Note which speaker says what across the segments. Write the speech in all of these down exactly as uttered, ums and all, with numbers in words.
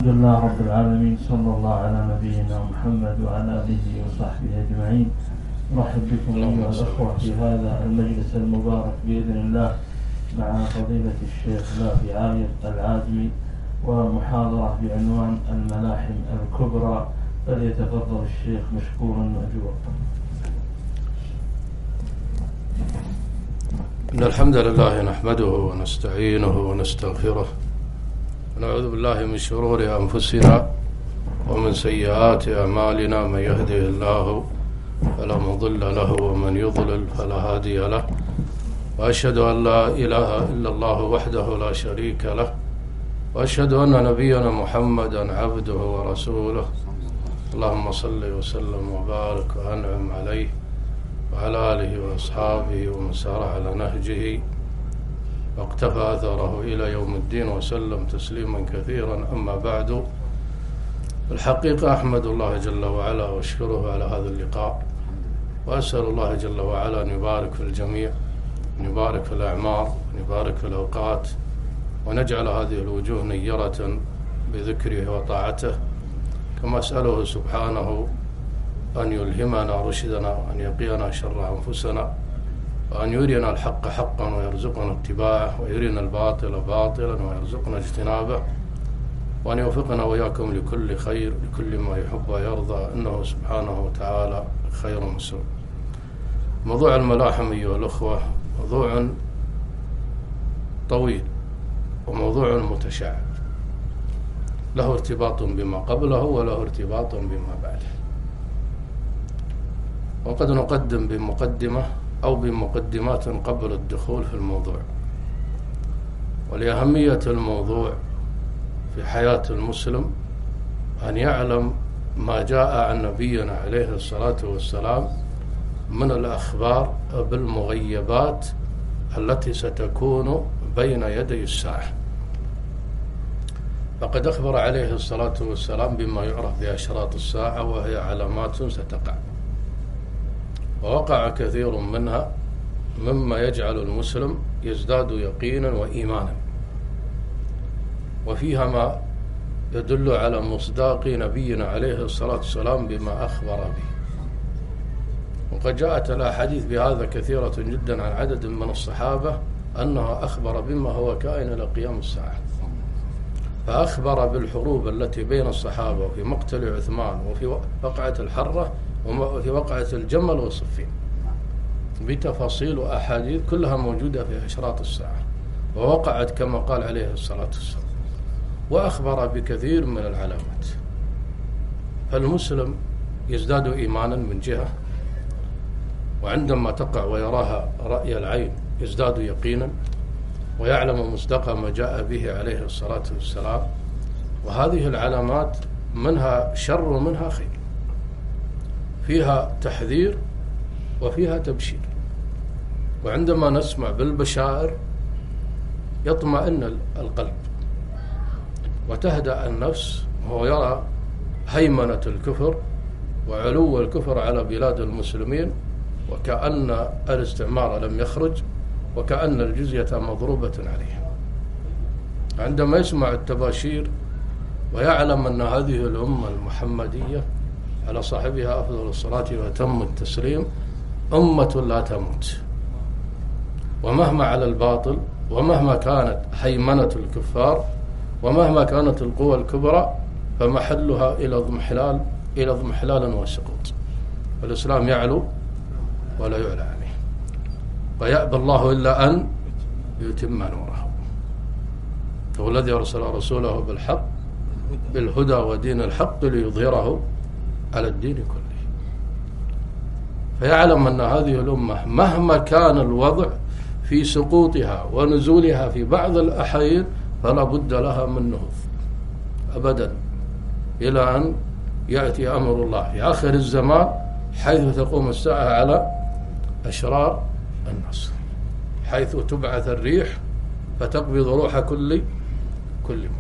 Speaker 1: الحمد لله رب العالمين، صلى الله على نبينا محمد وعلى آله وصحبه أجمعين. نرحب بكم أيها الأخوة في هذا المجلس المبارك بإذن الله مع فضيلة الشيخ لافي عاير العازمي، ومحاضرة بعنوان الملاحم الكبرى. فليتفضل الشيخ مشكورا مأجورا.
Speaker 2: إن الحمد لله نحمده ونستعينه ونستغفره ونعوذ بالله من شرور أنفسنا ومن سيئات أعمالنا. من يهده الله فلا مضل له ومن يضلل فلا هادي له، وأشهد أن لا إله إلا الله وحده لا شريك له، وأشهد أن نبينا محمدا عبده ورسوله. اللهم صل وسلم وبارك وأنعم عليه وعلى آله وأصحابه ومن سار على نهجه واقتفى أثره إلى يوم الدين وسلم تسليما كثيرا. أما بعد، الحقيقة أحمد الله جل وعلا وأشكره على هذا اللقاء، وأسأل الله جل وعلا أن يبارك في الجميع، أن يبارك في الأعمار، أن يبارك في الأوقات، ونجعل هذه الوجوه نيرة بذكره وطاعته. كما أسأله سبحانه أن يلهمنا رشدنا، وأن يقينا شر أنفسنا، وأن يرينا الحق حقا ويرزقنا اتباعه، ويرينا الباطل باطلا ويرزقنا اجتنابه، وأن يوفقنا وإياكم لكل خير، لكل ما يحب ويرضى، إنه سبحانه وتعالى خير مسؤول. موضوع الملاحم أيها الأخوة موضوع طويل وموضوع متشعب، له ارتباط بما قبله وله ارتباط بما بعده، وقد نقدم بمقدمة أو بمقدمات قبل الدخول في الموضوع. ولأهمية الموضوع في حياة المسلم أن يعلم ما جاء عن نبينا عليه الصلاة والسلام من الأخبار بالمغيبات التي ستكون بين يدي الساعة. فقد أخبر عليه الصلاة والسلام بما يعرف بأشراط الساعة، وهي علامات ستقع، ووقع كثير منها مما يجعل المسلم يزداد يقينا وإيمانا، وفيها ما يدل على مصداق نبينا عليه الصلاة والسلام بما أخبر به. وقد جاءت الأحاديث بهذا كثيرة جدا عن عدد من الصحابة أنه أخبر بما هو كائن إلى قيام الساعة. فأخبر بالحروب التي بين الصحابة، وفي مقتل عثمان، وفي وقعة الحرة، وفي وقعة الجمل وصفين، بتفاصيل وأحاديث كلها موجودة في أشراط الساعة، ووقعت كما قال عليه الصلاة والسلام. وأخبر بكثير من العلامات. فالمسلم يزداد إيمانا من جهة، وعندما تقع ويراها رأي العين يزداد يقينا، ويعلم مصداق ما جاء به عليه الصلاة والسلام. وهذه العلامات منها شر ومنها خير، فيها تحذير وفيها تبشير. وعندما نسمع بالبشائر يطمئن القلب وتهدأ النفس، وهو يرى هيمنة الكفر وعلو الكفر على بلاد المسلمين، وكأن الاستعمار لم يخرج، وكأن الجزية مضروبة عليه. عندما يسمع التباشير ويعلم أن هذه الأمة المحمدية على صاحبها أفضل الصلاة وأتم التسليم أمة لا تموت، ومهما على الباطل، ومهما كانت هيمنة الكفار، ومهما كانت القوى الكبرى، فمحلها إلى اضمحلال إلى اضمحلال وسقوط. والإسلام يعلو ولا يعلى عليه، ويأبى الله إلا أن يتم نوره. هو الذي أرسل رسوله بالحق بالهدى ودين الحق ليظهره على الدين كله. فيعلم أن هذه الأمة مهما كان الوضع في سقوطها ونزولها في بعض الأحيان، فلا بد لها من نهوض أبدا، إلى أن يأتي أمر الله في آخر الزمان، حيث تقوم الساعة على أشرار الناس، حيث تبعث الريح فتقبض روح كل كل من.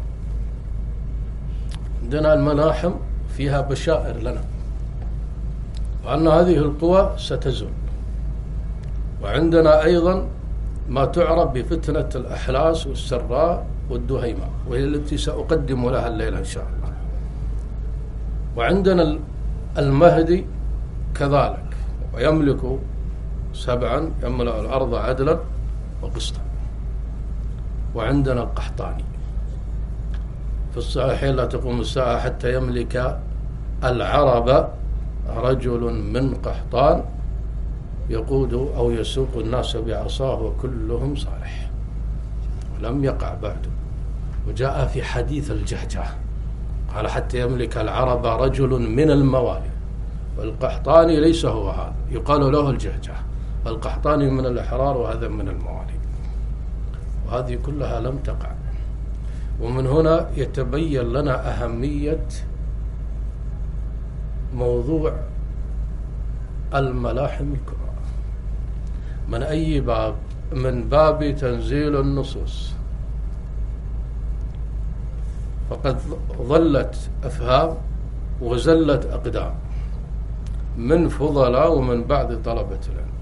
Speaker 2: عندنا الملاحم فيها بشائر لنا، وأن هذه القوى ستزول. وعندنا أيضا ما تعرف بفتنة الأحلاس والسراء والدهيمة، وهي التي سأقدم لها الليلة إن شاء الله. وعندنا المهدي كذلك، ويملك سبعا يملأ الأرض عدلا وقسطا. وعندنا القحطاني في الصحيحين: لا تقوم الساعة حتى يملك العرب رجل من قحطان يقود أو يسوق الناس بعصاه وكلهم صالح. ولم يقع بعد. وجاء في حديث الجهجاه قال: حتى يملك العرب رجل من الموالي. والقحطاني ليس هو هذا، يقال له الجهجاه. القحطاني من الأحرار وهذا من الموالي. وهذه كلها لم تقع. ومن هنا يتبين لنا أهمية موضوع الملاحم الكبرى. من أي باب؟ من باب تنزيل النصوص. فقد ظلت أفهام وزلت أقدام من فضلاء ومن بعض طلبة العلم.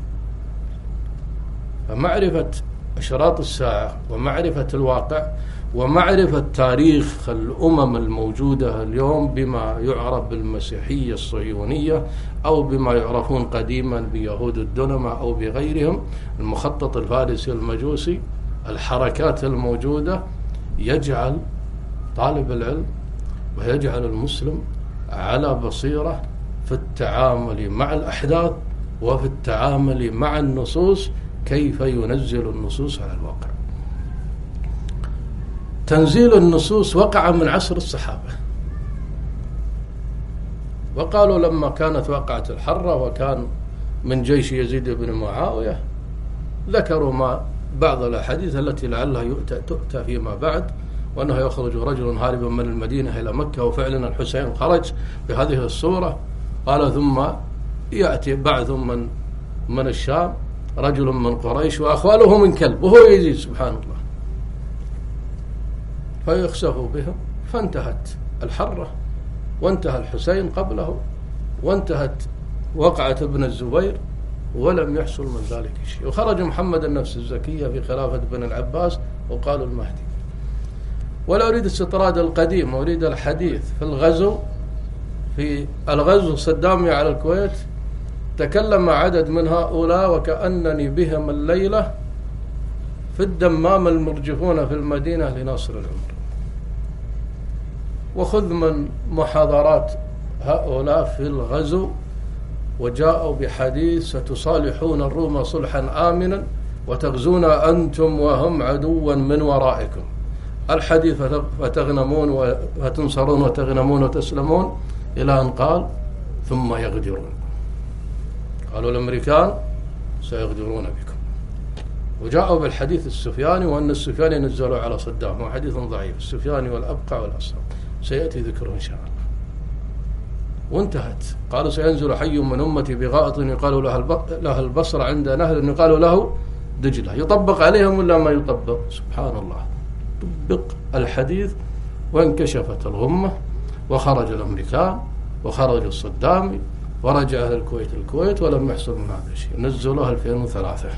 Speaker 2: فمعرفة أشراط الساعة ومعرفة الواقع ومعرفة تاريخ الأمم الموجودة اليوم بما يعرف بالمسيحية الصهيونية أو بما يعرفون قديما بيهود الدنمة أو بغيرهم، المخطط الفارسي المجوسي، الحركات الموجودة، يجعل طالب العلم ويجعل المسلم على بصيرة في التعامل مع الأحداث وفي التعامل مع النصوص، كيف ينزل النصوص على الواقع. تنزيل النصوص وقع من عصر الصحابة، وقالوا لما كانت وقعة الحرة وكان من جيش يزيد بن معاوية ذكروا ما بعض الأحاديث التي لعلها يؤتى تؤتى فيما بعد، وأنه يخرج رجل هاربا من المدينة إلى مكة، وفعلا الحسين خرج بهذه الصورة. قال: ثم يأتي بعث من من الشام رجل من قريش وأخواله من كلب، وهو يزيد سبحان الله، فيخسفوا بهم. فانتهت الحرة وانتهى الحسين قبله وانتهت وقعة ابن الزبير، ولم يحصل من ذلك شيء. وخرج محمد النفس الزكية في خلافة بن العباس وقالوا المهدي. ولا أريد استطراد القديم، أريد الحديث. في الغزو في الغزو صدامي على الكويت تكلم عدد من هؤلاء وكأنني بهم الليلة في الدمام المرجفون في المدينة لناصر العمر. وخذ من محاضرات هؤلاء في الغزو، وجاءوا بحديث: ستصالحون الروم صلحا آمنا وتغزون أنتم وهم عدوا من ورائكم. الحديث: فتغنمون وتنصرون وتغنمون وتسلمون، إلى أن قال: ثم يغدرون. قالوا الأمريكان: سيغدرون بكم. وجاءوا بالحديث السفياني، وأن السفياني نزلوا على صدام، وحديث ضعيف. السفياني والأبقع والأصم سيأتي ذكره إن شاء الله. وانتهت. قالوا: سينزل حي من أمتي بغائط يقال له البصر عند نهر يقال له دجلة. يطبق عليهم ولا ما يطبق؟ سبحان الله. طبق الحديث وانكشفت الغمة، وخرج الأمريكان وخرج الصدامي ورجع أهل الكويت الكويت، ولم يحصل من هذا الشيء. نزلوها ألفين وثلاثة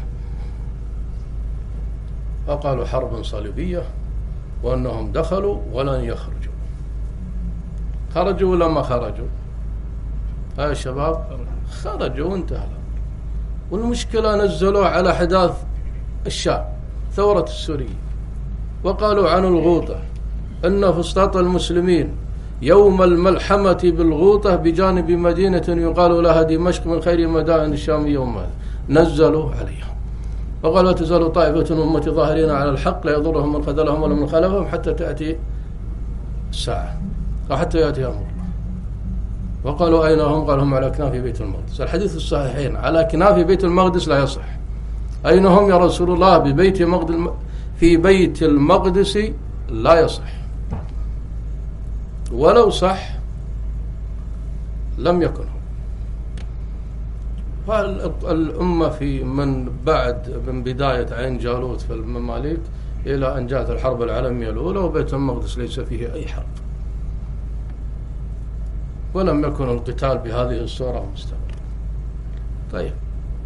Speaker 2: فقالوا حرب صليبية، وأنهم دخلوا ولن يخرجوا. خرجوا ولا ما خرجوا؟ ها يا شباب، خرجوا وانتهى الأمر. والمشكلة نزلوها على أحداث الشام، ثورة السورية، وقالوا عن الغوطة أن فسطاط المسلمين يوم الملحمة بالغوطة بجانب مدينة يقال لها دمشق من خير مدائن الشام يوم هذا، نزلوا عليهم وقالوا: تزال طائفة من أمتي ظاهرين على الحق لا يضرهم من خذلهم ولا من خلفهم حتى تأتي الساعة وحتى يأتي أمر الله. وقالوا: أين هم؟ قال: هم على كناف بيت المقدس. الحديث الصحيحين: على كناف بيت المقدس لا يصح. أين هم يا رسول الله؟ ببيت مقدس، في بيت المقدس لا يصح. ولو صح لم يكن هو. فالأمة في من بعد من بداية عين جالوت في المماليك إلى أن جاءت الحرب العالمية الأولى، وبيت المقدس ليس فيه أي حرب، ولم يكن القتال بهذه الصورة مستمر. طيب،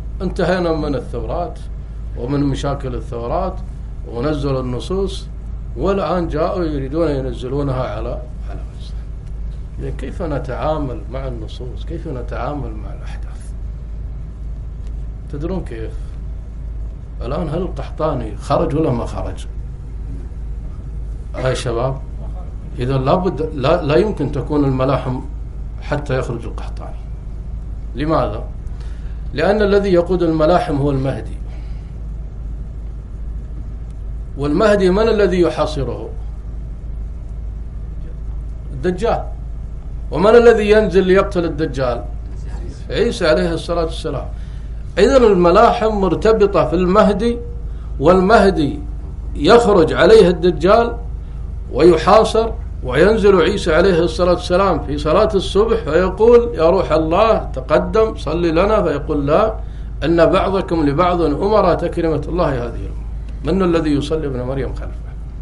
Speaker 2: انتهينا من الثورات ومن مشاكل الثورات ونزل النصوص. والآن جاءوا يريدون ينزلونها على على مصر. إذن كيف نتعامل مع النصوص؟ كيف نتعامل مع الأحداث؟ تدرون كيف؟ الآن هل القحطاني خرج ولا ما خرج؟ يا شباب، إذا لابد لا, لا يمكن تكون الملاحم حتى يخرج القحطاني. لماذا؟ لأن الذي يقود الملاحم هو المهدي، والمهدي من الذي يحاصره؟ الدجال. ومن الذي ينزل ليقتل الدجال؟ عيسى عليه الصلاة والسلام. إذن الملاحم مرتبطة في المهدي، والمهدي يخرج عليه الدجال ويحاصر، وينزل عيسى عليه الصلاة والسلام في صلاة الصبح فيقول يا روح الله تقدم صلي لنا، فيقول لا، أن بعضكم لبعض أمراء تكرمة الله هذه الأمة. من الذي يصلي ابن مريم خلفه؟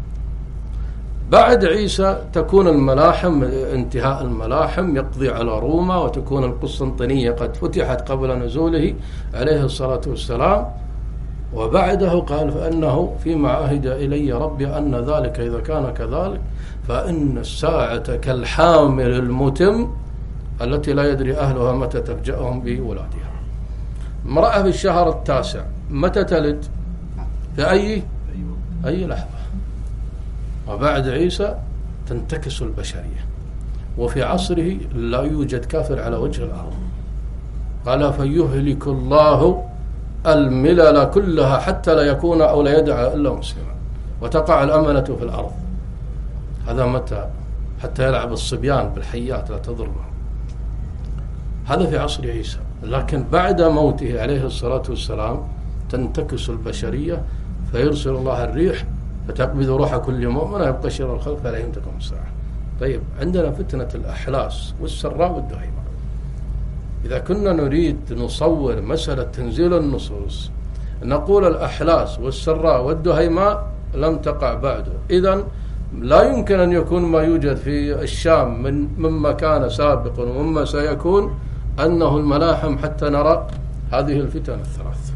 Speaker 2: بعد عيسى تكون الملاحم، انتهاء الملاحم يقضي على روما، وتكون القسطنطينية قد فتحت قبل نزوله عليه الصلاة والسلام. وبعده قال فأنه فيما عهد إلي ربي أن ذلك إذا كان كذلك فإن الساعة كالحامل المتم التي لا يدري أهلها متى تفجأهم بولادها. امرأة في الشهر التاسع متى تلد؟ في أي أي لحظة. وبعد عيسى تنتكس البشرية، وفي عصره لا يوجد كافر على وجه الأرض. قال فيهلك الله الملل كلها حتى لا يكون أو لا يدعى إلا مسلما، وتقع الأمنة في الأرض. هذا متى؟ حتى يلعب الصبيان بالحيات لا تضرهم. هذا في عصر عيسى. لكن بعد موته عليه الصلاة والسلام تنتكس البشرية، فيرسل الله الريح فتقبض روح كل مؤمن يبقى شر الخلق فلا يمتكم الساعة. طيب، عندنا فتنة الأحلاس والسراء والدهيمة. إذا كنا نريد نصور مسألة تنزيل النصوص نقول الأحلاس والسراء والدهيماء لم تقع بعده، إذن لا يمكن أن يكون ما يوجد في الشام من مما كان سابقا ومما سيكون أنه الملاحم حتى نرى هذه الفتن الثلاث.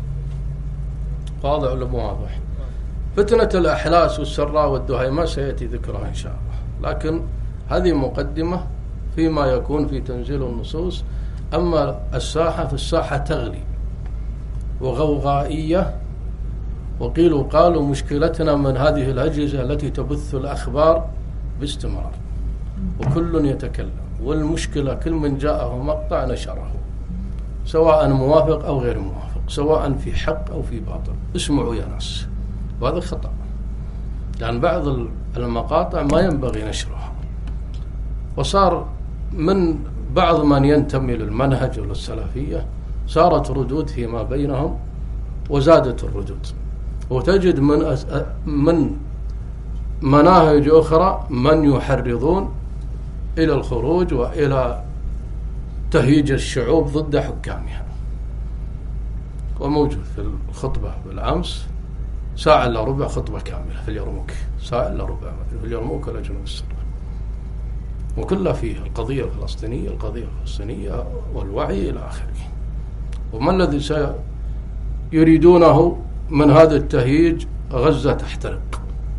Speaker 2: واضح ولا مو واضح؟ فتنة الأحلاس والسراء والدهيماء سيأتي ذكرها إن شاء الله، لكن هذه مقدمة فيما يكون في تنزيل النصوص. أما الساحة، فالساحة تغلي وغوغائية، وقيلوا قالوا مشكلتنا من هذه الأجهزة التي تبث الأخبار باستمرار وكل يتكلم، والمشكلة كل من جاءه مقطع نشره، سواء موافق أو غير موافق، سواء في حق أو في باطل. اسمعوا يا ناس، وهذا خطأ، لأن بعض المقاطع ما ينبغي نشرها. وصار من بعض من ينتمي للمنهج وللسلفية صارت ردود فيما بينهم وزادت الردود، وتجد من من مناهج أخرى من يحرضون إلى الخروج وإلى تهيج الشعوب ضد حكامها. وموجود في الخطبة بالأمس ساعة إلا ربع خطبة كاملة في اليرموك، ساعة إلا ربع في اليرموك ولا جنوب السودان، وكلها فيه القضية الفلسطينية القضية الفلسطينية والوعي إلى آخره. وما الذي سيريدونه من هذا التهييج؟ غزة تحترق.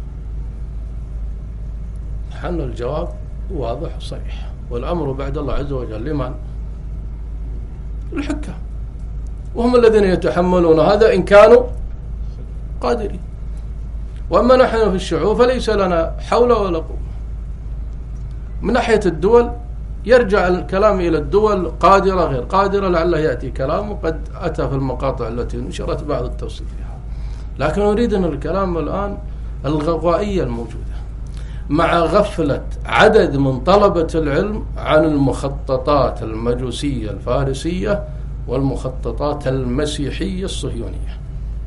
Speaker 2: حنا الجواب واضح وصريح، والأمر بعد الله عز وجل لمن؟ الحكام، وهم الذين يتحملون هذا إن كانوا قادرين. وأما نحن في الشعوب فليس لنا حول ولا قوة. من ناحية الدول يرجع الكلام إلى الدول قادرة غير قادرة، لعله يأتي كلام وقد أتى في المقاطع التي نشرت بعض التوصيف فيها. لكن أريد أن الكلام الآن الغوائية الموجودة مع غفلة عدد من طلبة العلم عن المخططات المجوسية الفارسية والمخططات المسيحية الصهيونية،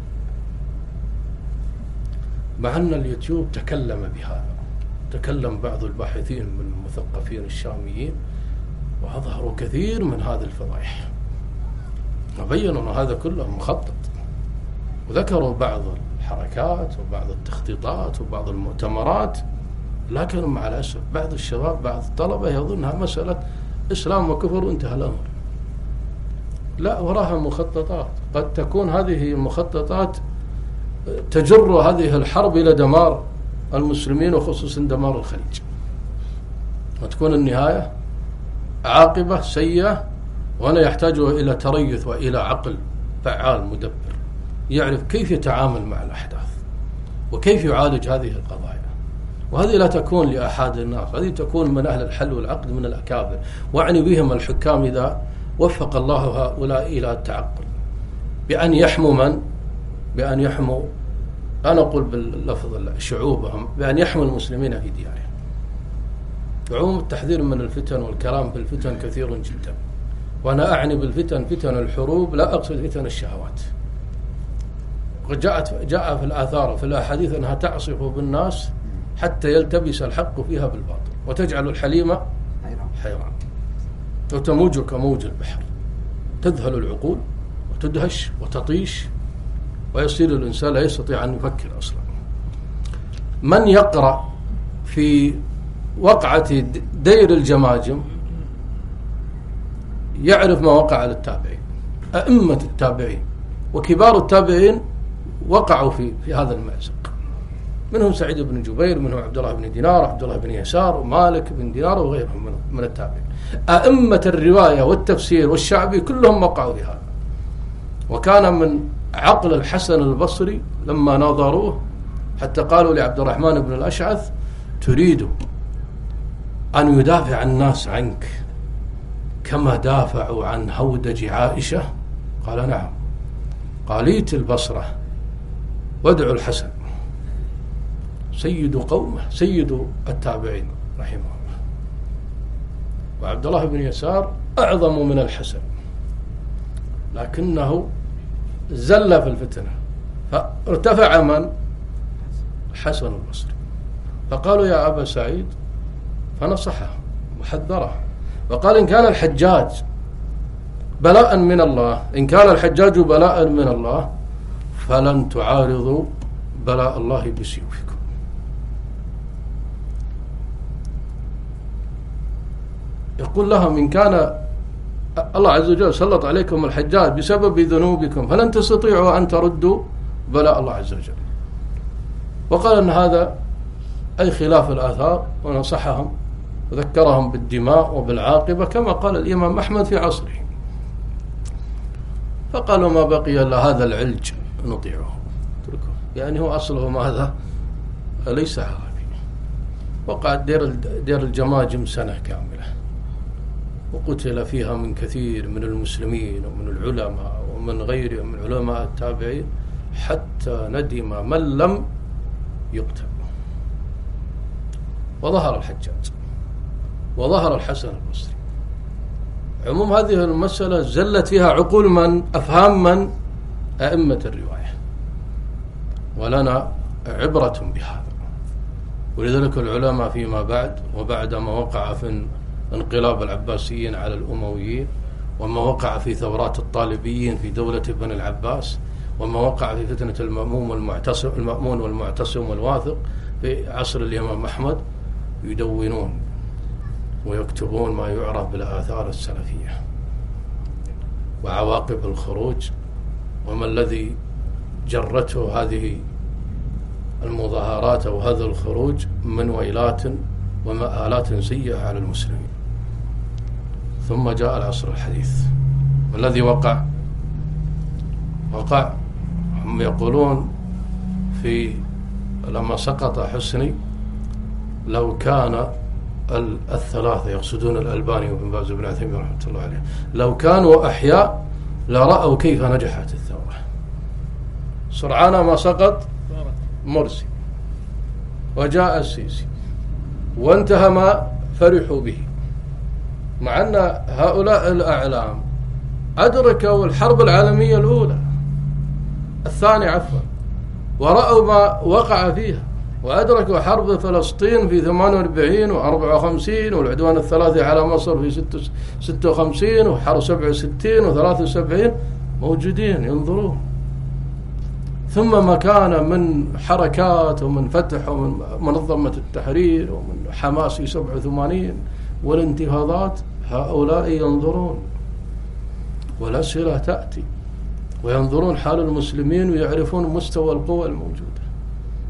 Speaker 2: مع أن اليوتيوب تكلم بهذا. تكلم بعض الباحثين من المثقفين الشاميين وأظهروا كثير من هذه الفضائح، وبينوا أن هذا كله مخطط، وذكروا بعض الحركات وبعض التخطيطات وبعض المؤتمرات. لكن مع الأسف بعض الشباب بعض الطلبة يظنها مسألة إسلام وكفر وانتهى الأمر. لا، وراها مخططات، قد تكون هذه المخططات تجر هذه الحرب إلى دمار المسلمين وخصوصا دمار الخليج، وتكون النهاية عاقبة سيئة. وأنا يحتاج إلى تريث وإلى عقل فعال مدبر يعرف كيف يتعامل مع الأحداث وكيف يعالج هذه القضايا. وهذه لا تكون لأحد الناس، هذه تكون من أهل الحل والعقد من الأكابر، وأعني بهم الحكام إذا وفق الله هؤلاء إلى التعقل بأن يحموا من؟ بأن يحموا، أنا أقول باللفظ شعوبهم، بأن يحموا المسلمين في ديارهم. وعموم التحذير من الفتن والكلام في الفتن كثير جدا، وأنا أعني بالفتن فتن الحروب، لا أقصد فتن الشهوات. وقد جاءت جاء في الآثار في الأحاديث أنها تعصف بالناس حتى يلتبس الحق فيها بالباطل وتجعل الحليم حيران وتموج كموج البحر، تذهل العقول وتدهش وتطيش ويصير الإنسان لا يستطيع أن يفكر أصلا. من يقرأ في وقعة دير الجماجم يعرف ما وقع للتابعين، أئمة التابعين وكبار التابعين وقعوا في في هذا المأزق، منهم سعيد بن جبير، منهم عبد الله بن دينار، عبد الله بن يسار، ومالك بن دينار، وغيرهم من من التابعين. أئمة الرواية والتفسير والشعبي كلهم وقعوا في هذا. وكان من عقل الحسن البصري لما ناظروه حتى قالوا لعبد الرحمن بن الأشعث: تريد أن يدافع الناس عنك كما دافعوا عن هودج عائشة؟ قال: نعم. قال: ائت البصرة وادعوا الحسن سيد قومه سيد التابعين رحمه الله. وعبد الله بن يسار أعظم من الحسن، لكنه زل في الفتنة فارتفع من؟ الحسن البصري. فقالوا: يا أبا سعيد، فنصحه وحذره وقال: إن كان الحجاج بلاء من الله إن كان الحجاج بلاء من الله فلن تعارضوا بلاء الله بسيوفكم. يقول لهم: إن كان الله عز وجل سلط عليكم الحجاج بسبب ذنوبكم فلن تستطيعوا أن تردوا بلاء الله عز وجل. وقال أن هذا أي خلاف الآثار، ونصحهم وذكرهم بالدماء وبالعاقبة كما قال الإمام أحمد في عصره. فقالوا: ما بقي إلا هذا العلج نطيعه، اتركه، يعني هو أصله ماذا؟ ليس عربي. وقعت دير دير الجماجم سنة كاملة، وقتل فيها من كثير من المسلمين ومن العلماء ومن غيرهم من علماء التابعين، حتى ندم من لم يقتل. وظهر الحجاج وظهر الحسن البصري. عموم هذه المسألة زلت فيها عقول من؟ أفهام من؟ أئمة الرواية، ولنا عبرة بهذا. ولذلك العلماء فيما بعد وبعد ما وقع في انقلاب العباسيين على الأمويين، وما وقع في ثورات الطالبيين في دولة بني العباس، وما وقع في فتنة المأمون والمعتصم المأمون والمعتصم والواثق في عصر الإمام أحمد، يدونون ويكتبون ما يعرف بالآثار السلفية وعواقب الخروج، وما الذي جرته هذه المظاهرات أو هذا الخروج من ويلات ومآلات سيئة على المسلمين. ثم جاء العصر الحديث، والذي وقع وقع هم يقولون في لما سقط حسني لو كان الثلاثة، يقصدون الألباني وابن باز وابن عثيمين رحمة الله عليه، لو كانوا أحياء لرأوا كيف نجحت الثورة. سرعان ما سقط مرسي وجاء السيسي وانتهى ما فرحوا به، مع أن هؤلاء الأعلام أدركوا الحرب العالمية الأولى الثانية عفوا ورأوا ما وقع فيها، وأدركوا حرب فلسطين في ثمانية وأربعين وأربعة وخمسين والعدوان الثلاثي على مصر في ستة وخمسين وحرب سبعة وستين وثلاثة وسبعين، موجودين ينظرون. ثم ما كان من حركات ومن فتح ومن منظمة التحرير ومن حماس في سبعة وثمانين والانتفاضات، هؤلاء ينظرون والأسئلة تأتي وينظرون حال المسلمين ويعرفون مستوى القوى الموجودة.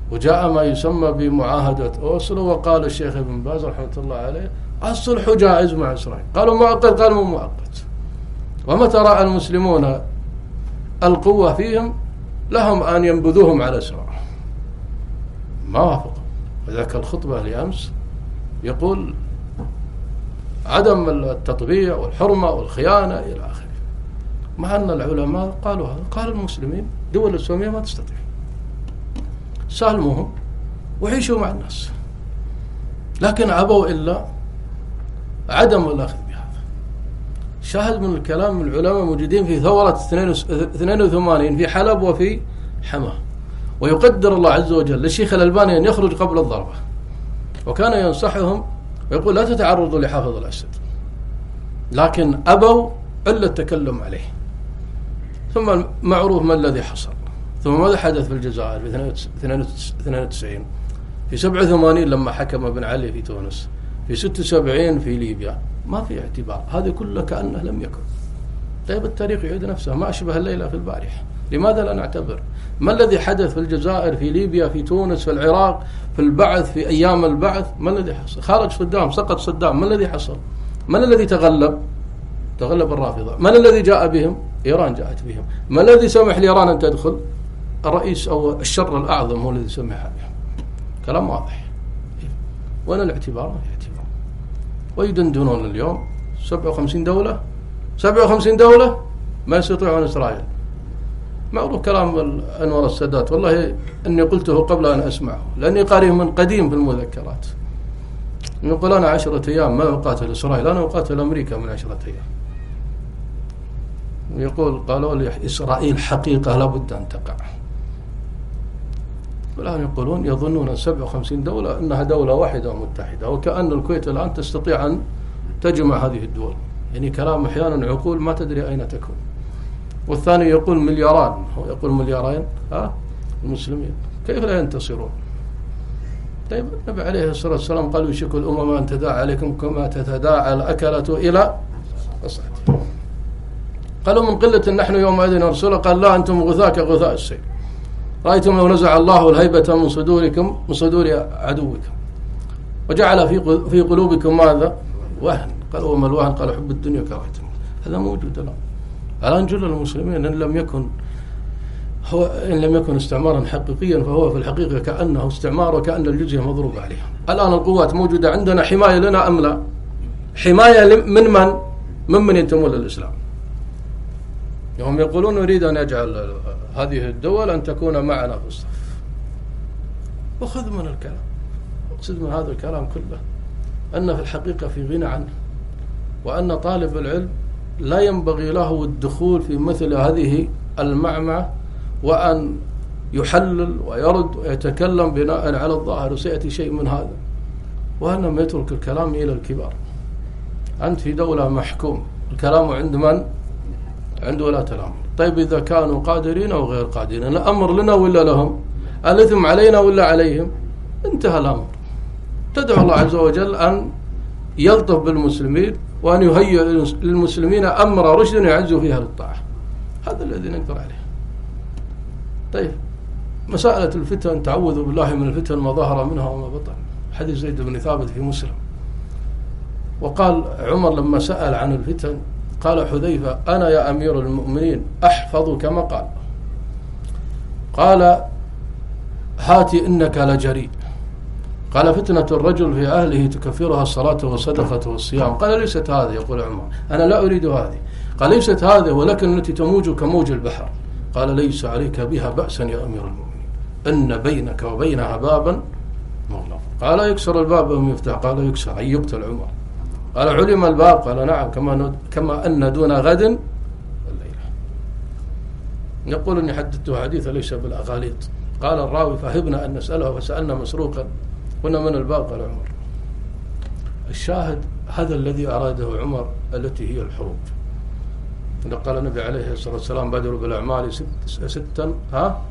Speaker 2: وجاء ما يسمى بمعاهدة أوسلو، وقال الشيخ ابن باز رحمة الله عليه الصلح جائز مع إسرائيل. قالوا مؤقت، قالوا مو مؤقت. ومتى رأى المسلمون القوة فيهم لهم أن ينبذوهم على إسرائيل، ما وافقوا. وذاك الخطبة لأمس يقول عدم التطبيع والحرمة والخيانة إلى آخره، مع أن العلماء قالوا هذا. قال المسلمين دول الإسلامية ما تستطيع، سالموهم وعيشوا مع الناس، لكن أبوا إلا عدم الأخذ بهذا. شاهد من الكلام من العلماء موجودين في ثورة اثنين وثمانين في حلب وفي حما، ويقدر الله عز وجل للشيخ الألباني أن يخرج قبل الضربة، وكان ينصحهم ويقول لا تتعرضوا لحافظ الأسد، لكن أبوا إلا التكلم عليه. ثم معروف ما الذي حصل. ثم ماذا حدث في الجزائر في اثنين وتسعين، في سبعة وثمانين لما حكم بن علي في تونس، في ستة وسبعين في ليبيا، ما في اعتبار. هذه كلها كأنه لم يكن. طيب التاريخ يعيد نفسه، ما أشبه الليلة في البارحة. لماذا لا نعتبر؟ ما الذي حدث في الجزائر، في ليبيا، في تونس، في العراق، في البعث، في أيام البعث؟ ما الذي حصل؟ خارج صدام، سقط صدام، ما الذي حصل؟ من الذي تغلب؟ تغلب الرافضة. من الذي جاء بهم؟ إيران جاءت بهم. ما الذي سمح لإيران أن تدخل؟ الرئيس أو الشر الأعظم هو الذي سمح بهم. كلام واضح. وين الاعتبار؟ ما في اعتبار. ويدندنون اليوم سبعة وخمسين دولة، سبعة وخمسين دولة ما يستطيعون إسرائيل. معروف كلام أنور السادات، والله أني قلته قبل أن أسمعه، لأني قارئه من قديم في المذكرات. يقول أنا عشرة أيام ما أقاتل إسرائيل، أنا أقاتل أمريكا من عشرة أيام. يقول قالوا لي إسرائيل حقيقة لابد أن تقع. والآن يقولون يظنون سبعة وخمسين دولة أنها دولة واحدة ومتحدة، وكأن الكويت الآن تستطيع أن تجمع هذه الدول. يعني كلام أحيانا عقول ما تدري أين تكون. والثاني يقول ملياران، هو يقول مليارين ها المسلمين، كيف لا ينتصرون؟ طيب النبي عليه الصلاة والسلام قال يشك الأمم أن تداعى عليكم كما تتداعى الأكلة إلى قصعتها. قالوا من قلة نحن يومئذ نرسل، قال لا أنتم غثاء كغثاء السيل، رأيتم لو نزع الله الهيبة من صدوركم من صدور عدوكم وجعل في في قلوبكم ماذا؟ وهن. قالوا وما الوهن؟ قالوا حب الدنيا كراهية. هذا موجود الآن. الآن جل المسلمين إن لم يكن هو إن لم يكن استعمارا حقيقيا فهو في الحقيقة كأنه استعمار، وكأن الجزية مضروب عليها. الآن القوات موجودة عندنا، حماية لنا أم لا؟ حماية من من؟ ممن ينتمون للإسلام. هم يقولون نريد أن يجعل هذه الدول أن تكون معنا في الصف. وخذ من الكلام، اقصد من هذا الكلام كله أن في الحقيقة في غنى عنه، وأن طالب العلم لا ينبغي له الدخول في مثل هذه المعمعة وأن يحلل ويرد ويتكلم بناء على الظاهر، وسيأتي شيء من هذا. وأنما يترك الكلام إلى الكبار. أنت في دولة محكوم، الكلام عند من؟ عند ولاة الأمر. طيب إذا كانوا قادرين أو غير قادرين، الأمر لنا ولا لهم؟ الإثم علينا ولا عليهم؟ انتهى الأمر. تدعو الله عز وجل أن يلطف بالمسلمين، وأن يهيئ للمسلمين أمر رشد يعزوا فيها للطاعة. هذا الذي نقدر عليه. طيب مسألة الفتن، تعوذوا بالله من الفتن ما ظهر منها وما بطن. حديث زيد بن ثابت في مسلم. وقال عمر لما سأل عن الفتن قال حذيفة أنا يا أمير المؤمنين أحفظ كما قال. قال هاتي إنك لجريء. قال فتنة الرجل في أهله تكفرها الصلاة والصدقة والصيام. قال ليست هذه، يقول عمر أنا لا أريد هذه. قال ليست هذه، ولكن التي تموج كموج البحر. قال ليس عليك بها بأسا يا أمير المؤمنين، إن بينك وبينها بابا مغلق. قال يكسر الباب ومفتاح. قال يكسر أي يقتل عمر. قال علم الباب. قال نعم، كما كما أن دون غد الليلة. يقول إني حدثته حديثا ليس بالأغاليط. قال الراوي فهبنا أن نسأله فسألنا مسروقا قلنا من الباب. قال عمر. الشاهد هذا الذي أراده عمر، التي هي الحروب. قال النبي عليه الصلاة والسلام بادروا بالأعمال ست ستا ها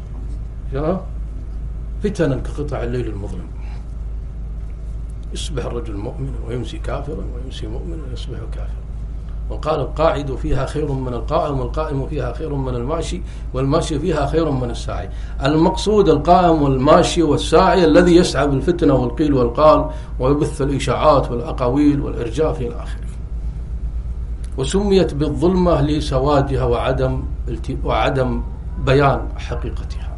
Speaker 2: فتنا كقطع الليل المظلم. يصبح الرجل مؤمنا ويمسي كافرا، ويمسي مؤمنا ويصبح كافرا. وقال القاعد فيها خير من القائم، والقائم فيها خير من الماشي، والماشي فيها خير من الساعي. المقصود القائم والماشي والساعي الذي يسعى بالفتنة والقيل والقال ويبث الإشاعات والأقاويل والإرجاف إلى آخره. وسميت بالظلمة لسوادها وعدم وعدم بيان حقيقتها.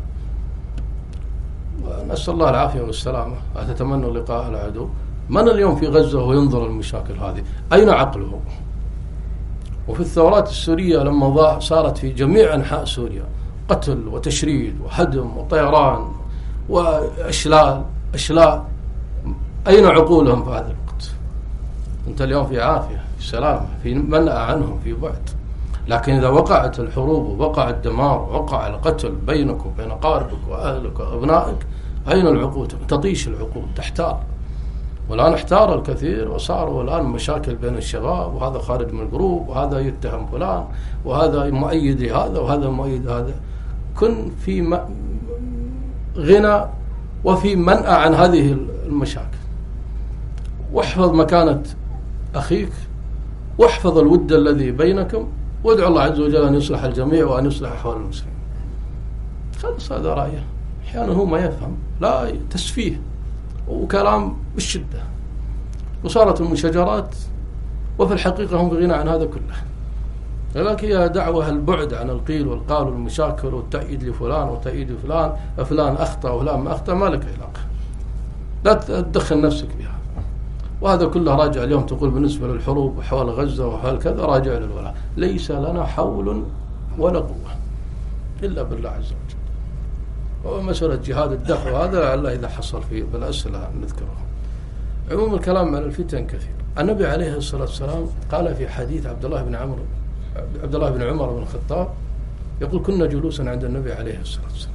Speaker 2: ونسأل الله العافية والسلامة. أتتمنى لقاء العدو. من اليوم في غزة وينظر المشاكل هذه؟ أين عقله؟ وفي الثورات السورية لما صارت في جميع أنحاء سوريا قتل وتشريد وهدم وطيران وإشلال إشلاء، أين عقولهم في هذا الوقت؟ أنت اليوم في عافية، في سلامة، في منأى عنهم، في بعد. لكن إذا وقعت الحروب ووقع الدمار ووقع القتل بينك وبين أقاربك وأهلك وأبنائك، أين العقول؟ تطيش العقول، تحتار. والآن احتار الكثير، وصاروا الآن مشاكل بين الشباب، وهذا خارج من الجروب، وهذا يتهم فلان، وهذا مؤيد لهذا، وهذا مؤيد هذا. كن في غنى وفي منأى عن هذه المشاكل، واحفظ مكانة أخيك، واحفظ الود الذي بينكم، وادعو الله عز وجل أن يصلح الجميع وأن يصلح أحوال المسلمين. خلص هذا رأيه. أحيانا هو ما يفهم، لا تسفيه وكلام بالشدة، وصارت المشاجرات، وفي الحقيقة هم بغنى عن هذا كله. لكن هي دعوة البعد عن القيل والقال والمشاكل والتأييد لفلان وتأييد لفلان، فلان أخطأ وفلان ما أخطأ، ما لك علاقة، لا تدخل نفسك بها. وهذا كله راجع اليوم تقول بالنسبة للحروب وحول غزة وحول كذا راجع للولاء. ليس لنا حول ولا قوة إلا بالله عز وجل. ومسألة جهاد الدفع هذا لعل إذا حصل في بالأسئلة نذكره. عموم الكلام عن الفتن كثير. النبي عليه الصلاة والسلام قال في حديث عبد الله بن عمرو عبد الله بن عمر بن الخطاب يقول: كنا جلوسا عند النبي عليه الصلاة والسلام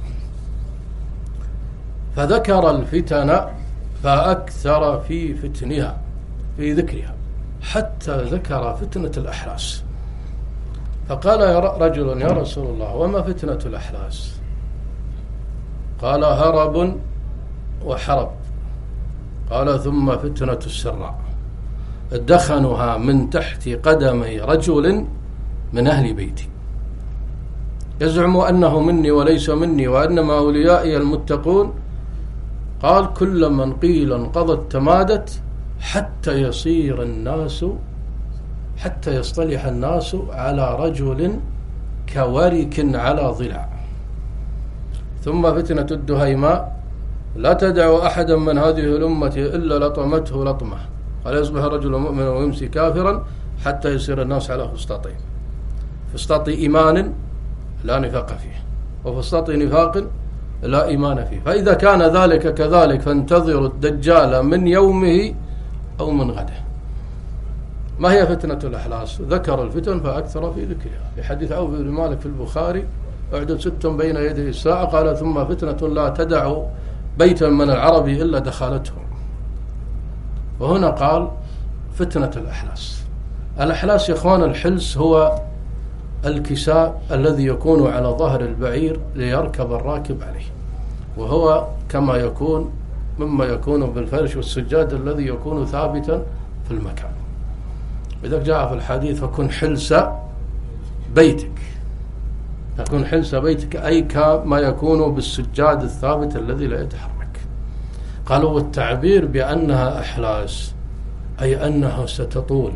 Speaker 2: فذكر الفتن فأكثر في فتنها في ذكرها حتى ذكر فتنة الأحلاس. فقال يا رجل: يا رسول الله، وما فتنة الأحلاس؟ قال: هرب وحرب. قال: ثم فتنة السراء دخنها من تحت قدمي رجل من أهل بيتي يزعم أنه مني وليس مني، وأنما أوليائي المتقون. قال: كل من قيل انقضت تمادت حتى يصير الناس حتى يصطلح الناس على رجل كورك على ضلع. ثم فتنة الدهيماء لا تدع أحدا من هذه الأمة إلا لطمته لطمة. قال: يصبح الرجل مؤمنا ويمسي كافرا حتى يصير الناس على فسطاطين: فسطاط إيمان لا نفاق فيه، وفسطاط نفاق لا إيمان فيه. فإذا كان ذلك كذلك فانتظروا الدجال من يومه أو من غده. ما هي فتنة الأحلاس؟ ذكر الفتن فأكثر في ذكرها. في حديث عوف بن مالك في البخاري: أعدت ست بين يدي الساعة. قال: ثم فتنة لا تدع بيتا من العرب إلا دخلتهم. وهنا قال فتنة الأحلاس. الأحلاس يا إخوان، الحلس هو الكساء الذي يكون على ظهر البعير ليركب الراكب عليه، وهو كما يكون مما يكون بالفرش والسجاد الذي يكون ثابتا في المكان. إذا جاء في الحديث: فكن حلس بيتك. تكون حلس بيتك أي كما يكون بالسجاد الثابت الذي لا يتحرك. قالوا: والتعبير بأنها أحلاس أي أنها ستطول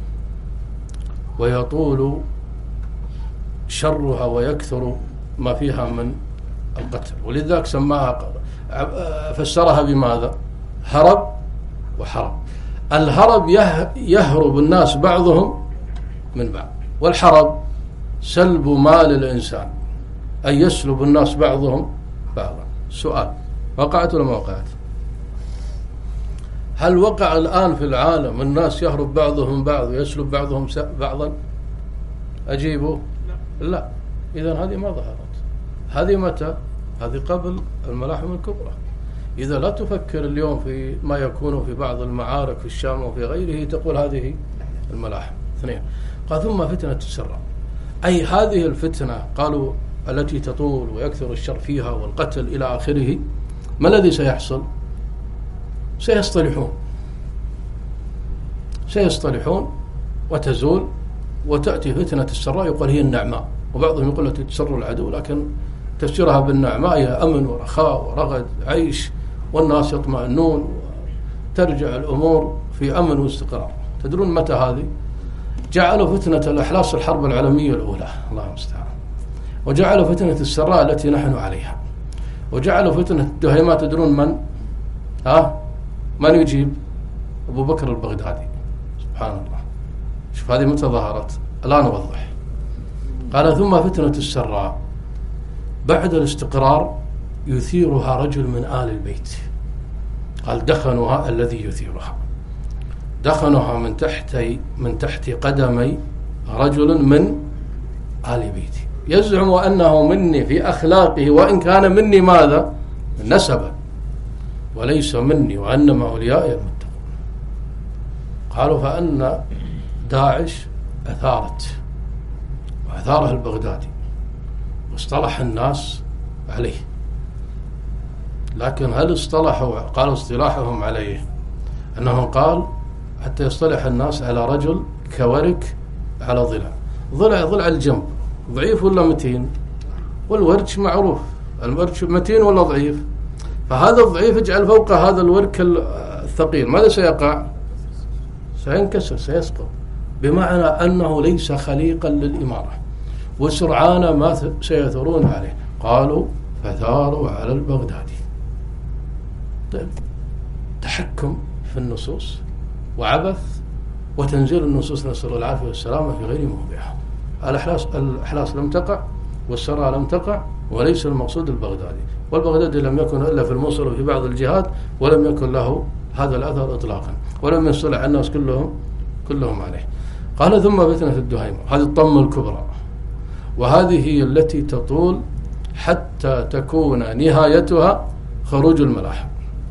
Speaker 2: ويطول شرها ويكثر ما فيها من القتل. ولذلك سماها فسرها بماذا؟ هرب وحرب. الهرب يهرب الناس بعضهم من بعض، والحرب سلب مال الإنسان، أي يسلب الناس بعضهم بعضا. سؤال: وقعت ولا ما وقعت؟ هل وقع الآن في العالم الناس يهرب بعضهم بعض ويسلب بعضهم بعضا؟ أجيبوا: لا. إذن هذه ما ظهرت. هذه متى؟ هذه قبل الملاحم الكبرى. إذا لا تفكر اليوم في ما يكون في بعض المعارك في الشام وفي غيره تقول هذه الملاحم. اثنين، قال: ثم فتنة السراء أي هذه الفتنة قالوا التي تطول ويكثر الشر فيها والقتل إلى آخره. ما الذي سيحصل؟ سيصطلحون سيصطلحون وتزول وتأتي فتنة السراء يقول هي النعماء، وبعضهم يقول لك تسر العدو، لكن تفسيرها بالنعماء هي أمن ورخاء ورغد عيش، والناس يطمئنون، ترجع الأمور في أمن واستقرار. تدرون متى هذه؟ جعلوا فتنة الأحلاس الحرب العالمية الأولى، الله المستعان، وجعلوا فتنة السراء التي نحن عليها، وجعلوا فتنة الدهيمات. تدرون من؟ ها؟ من يجيب؟ أبو بكر البغدادي، سبحان الله. شوف هذه متى ظهرت؟ الآن أوضح. قال ثم فتنة السراء بعد الاستقرار يثيرها رجل من آل البيت. قال دخنها الذي يثيرها، دخنها من تحت من تحت قدمي رجل من آل بيتي يزعم أنه مني في أخلاقه، وإن كان مني ماذا؟ نسبا، وليس مني، وأنما أوليائي المتقون. قالوا فأن داعش أثارت وأثارها البغدادي واصطلح الناس عليه، لكن هل اصطلحوا؟ قالوا اصطلاحهم عليه أنه قال حتى يصطلح الناس على رجل كورك على ضلع. ضلع ضلع الجنب ضعيف ولا متين؟ والورك معروف، الورك متين ولا ضعيف؟ فهذا الضعيف اجعل فوق هذا الورك الثقيل، ماذا سيقع؟ سينكسر، سيسقط، بمعنى أنه ليس خليقا للإمارة، وسرعان ما سيثورون عليه. قالوا فثاروا على البغدادي. طيب، تحكم في النصوص وعبث وتنزيل النصوص نسأل الله العافية والسلامة في غير موضعها. الأحلاس الأحلاس لم تقع والسراء لم تقع، وليس المقصود البغدادي، والبغدادي لم يكن إلا في الموصل وفي بعض الجهات، ولم يكن له هذا الأثر إطلاقا، ولم يصلح الناس كلهم كلهم عليه. قال ثم فتنة الدهيمة، هذه الطمة الكبرى، وهذه هي التي تطول حتى تكون نهايتها خروج الملاحم.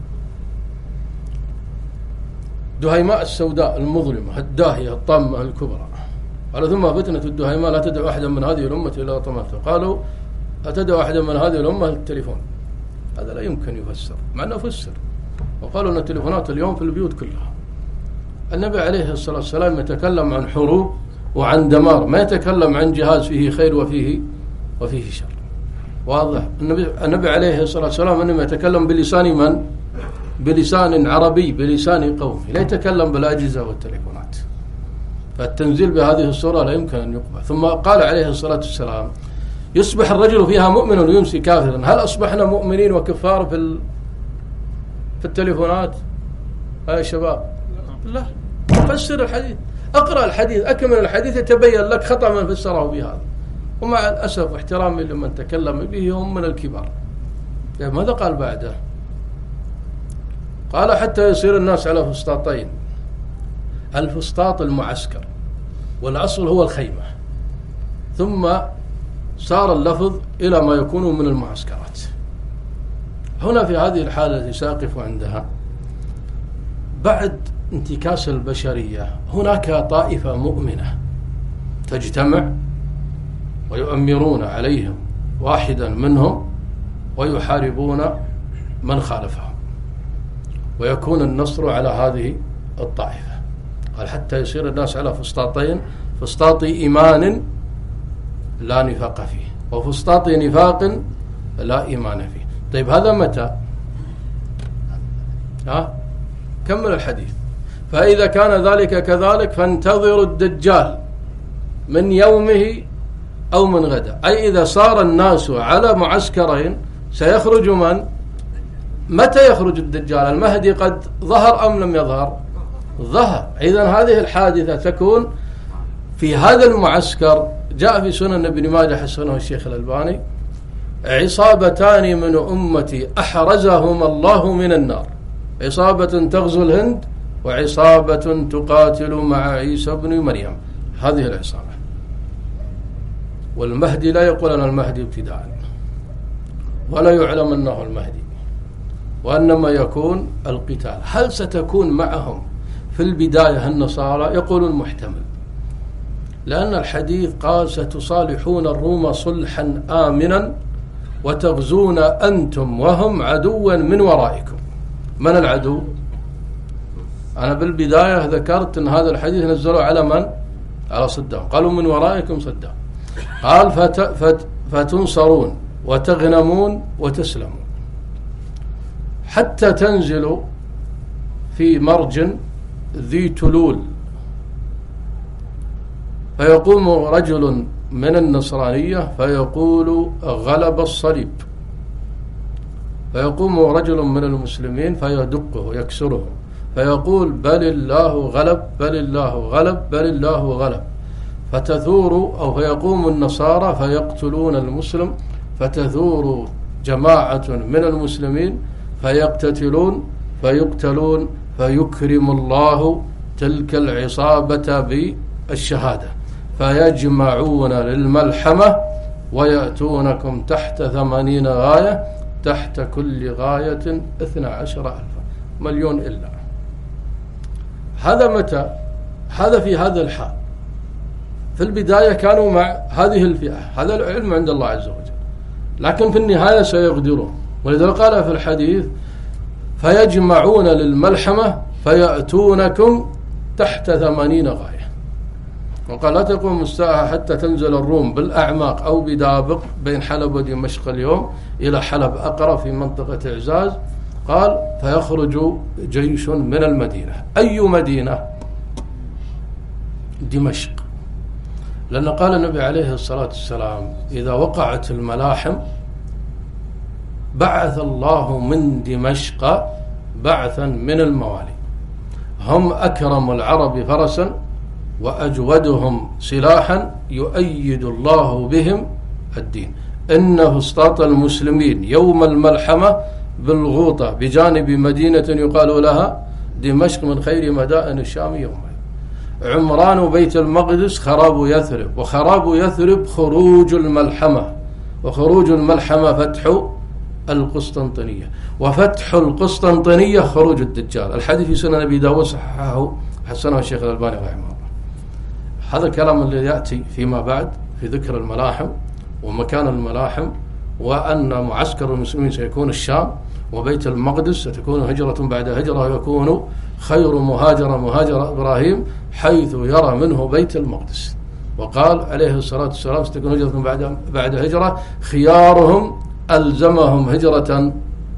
Speaker 2: دهيماء السوداء المظلمة الداهية الطامة الكبرى. قالوا ثم فتنة الدهيماء لا تدعو أحدا من هذه الأمة إلا طمته. قالوا أتدعو أحدا من هذه الأمة التليفون؟ هذا لا يمكن يفسر، مع أنه فسر، وقالوا أن التليفونات اليوم في البيوت كلها. النبي عليه الصلاة والسلام يتكلم عن حروب وعن دمار، ما يتكلم عن جهاز فيه خير وفيه وفيه شر. واضح؟ النبي النبي عليه الصلاة والسلام إنما يتكلم بلسان من؟ بلسان عربي، بلسان قومي، لا يتكلم بالأجهزة والتليفونات. فالتنزيل بهذه الصورة لا يمكن أن يقبل. ثم قال عليه الصلاة والسلام يصبح الرجل فيها مؤمن ويمسي كافرا. هل أصبحنا مؤمنين وكفار في في التليفونات يا شباب؟ لا. فسر الحديث، اقرأ الحديث، أكمل الحديث، يتبين لك خطأ من فسره بهذا. ومع الأسف واحترامي لمن تكلم به هم من الكبار. ماذا قال بعده؟ قال حتى يصير الناس على فسطاطين. الفسطاط المعسكر، والأصل هو الخيمة، ثم صار اللفظ إلى ما يكون من المعسكرات. هنا في هذه الحالة التي سأقف عندها، بعد انتكاس البشرية هناك طائفة مؤمنة تجتمع ويؤمرون عليهم واحدا منهم ويحاربون من خالفهم، ويكون النصر على هذه الطائفة. قال حتى يصير الناس على فسطاطين، فسطاط إيمان لا نفاق فيه، وفسطاط نفاق لا إيمان فيه. طيب هذا متى؟ ها؟ كمل الحديث. فإذا كان ذلك كذلك فانتظروا الدجال من يومه أو من غدا. أي إذا صار الناس على معسكرين سيخرج من؟ متى يخرج الدجال؟ المهدي قد ظهر أم لم يظهر؟ ظهر. إذن هذه الحادثة تكون في هذا المعسكر. جاء في سنن ابن ماجه حسنه الشيخ الألباني عصابتان من أمتي أحرزهما الله من النار، عصابة تغزو الهند وعصابة تقاتل مع عيسى بن مريم. هذه العصابة. والمهدي لا يقول أنا المهدي ابتداء، ولا يعلم أنه المهدي، وإنما يكون القتال. هل ستكون معهم في البداية النصارى؟ يقولون محتمل، لأن الحديث قال ستصالحون الروم صلحا آمنا وتغزون أنتم وهم عدوا من ورائكم. من العدو؟ أنا بالبداية ذكرت أن هذا الحديث نزلوا على من؟ على صدام. قالوا من ورائكم صدام. قال فت فت فتنصرون وتغنمون وتسلمون حتى تنزلوا في مرج ذي تلول، فيقوم رجل من النصرانية فيقول غلب الصليب، فيقوم رجل من المسلمين فيدقه يكسره فيقول بل الله غلب بل الله غلب بل الله غلب، فتثور أو فيقوم النصارى فيقتلون المسلم، فتثور جماعة من المسلمين فيقتتلون فيقتلون، فيكرم الله تلك العصابة بالشهادة، فيجمعون للملحمة ويأتونكم تحت ثمانين غاية، تحت كل غاية اثنى عشر ألفا، مليون إلا. هذا متى؟ هذا في هذا الحال. في البداية كانوا مع هذه الفئة، هذا العلم عند الله عز وجل، لكن في النهاية سيغدرون. ولذلك قال في الحديث فيجمعون للملحمة فيأتونكم تحت ثمانين غاية. وقال لا تقوم الساعة حتى تنزل الروم بالأعماق أو بدابق بين حلب ودمشق اليوم إلى حلب أقرى في منطقة إعزاز. قال فيخرج جيش من المدينة. أي مدينة؟ دمشق، لأن قال النبي عليه الصلاة والسلام إذا وقعت الملاحم بعث الله من دمشق بعثا من الموالي، هم أكرم العرب فرسا وأجودهم سلاحا يؤيد الله بهم الدين. إنه اسطاط المسلمين يوم الملحمة بالغوطة بجانب مدينة يقال لها دمشق من خير مدائن الشام يومئذ. عمران بيت المقدس خراب يثرب، وخراب يثرب خروج الملحمة، وخروج الملحمة فتح القسطنطينية، وفتح القسطنطينية خروج الدجال. الحديث في سنن أبي داود صححه حسنه الشيخ الألباني رحمه الله. هذا الكلام اللي يأتي فيما بعد في ذكر الملاحم ومكان الملاحم، وأن معسكر المسلمين سيكون الشام، وبيت المقدس ستكون هجرة بعد هجرة، ويكون خير مهاجر مهاجر إبراهيم حيث يرى منه بيت المقدس. وقال عليه الصلاة والسلام ستكون هجرة بعد بعد هجرة، خيارهم ألزمهم هجرة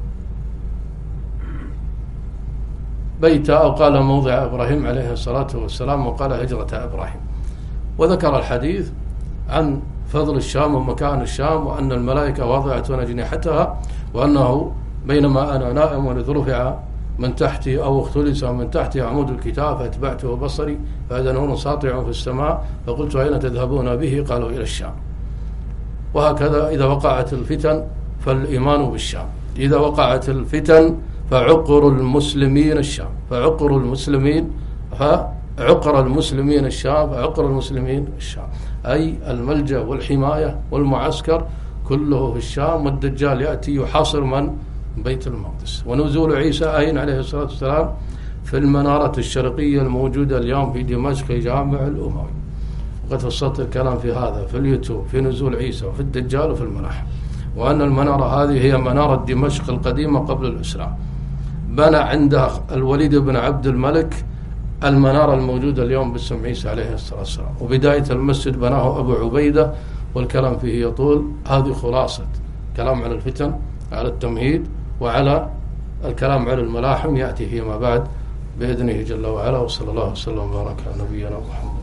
Speaker 2: بيت، أو قال موضع إبراهيم عليه الصلاة والسلام، وقال هجرة إبراهيم. وذكر الحديث عن فضل الشام ومكان الشام، وأن الملائكة واضعة أجنحتها، وأنه بينما أنا نائم وإذ رفع من تحتي أو اختلس من تحتي عمود الكتاب فاتبعته بصري فإذا نور ساطع في السماء، فقلت أين تذهبون به؟ قالوا إلى الشام. وهكذا إذا وقعت الفتن فالإيمان بالشام، إذا وقعت الفتن فعقر المسلمين الشام، فعقر المسلمين فعقر المسلمين الشام، فعقر المسلمين الشام، أي الملجأ والحماية والمعسكر كله في الشام. والدجال يأتي يحاصر من؟ بيت المقدس. ونزول عيسى أين عليه الصلاة والسلام؟ في المنارة الشرقية الموجودة اليوم في دمشق جامع الأموي. وقد فصلت الكلام في هذا في اليوتيوب، في نزول عيسى وفي الدجال وفي الملاحم. وأن المنارة هذه هي منارة دمشق القديمة قبل الإسلام، بنى عندها الوليد بن عبد الملك المنارة الموجودة اليوم باسم عيسى عليه الصلاة والسلام. وبداية المسجد بناه أبو عبيدة، والكلام فيه يطول. هذه خلاصة كلام على الفتن، على التمهيد، وعلى الكلام على الملاحم يأتي فيما بعد بإذنه جل وعلا. وصلى الله وسلم وبارك على نبينا محمد.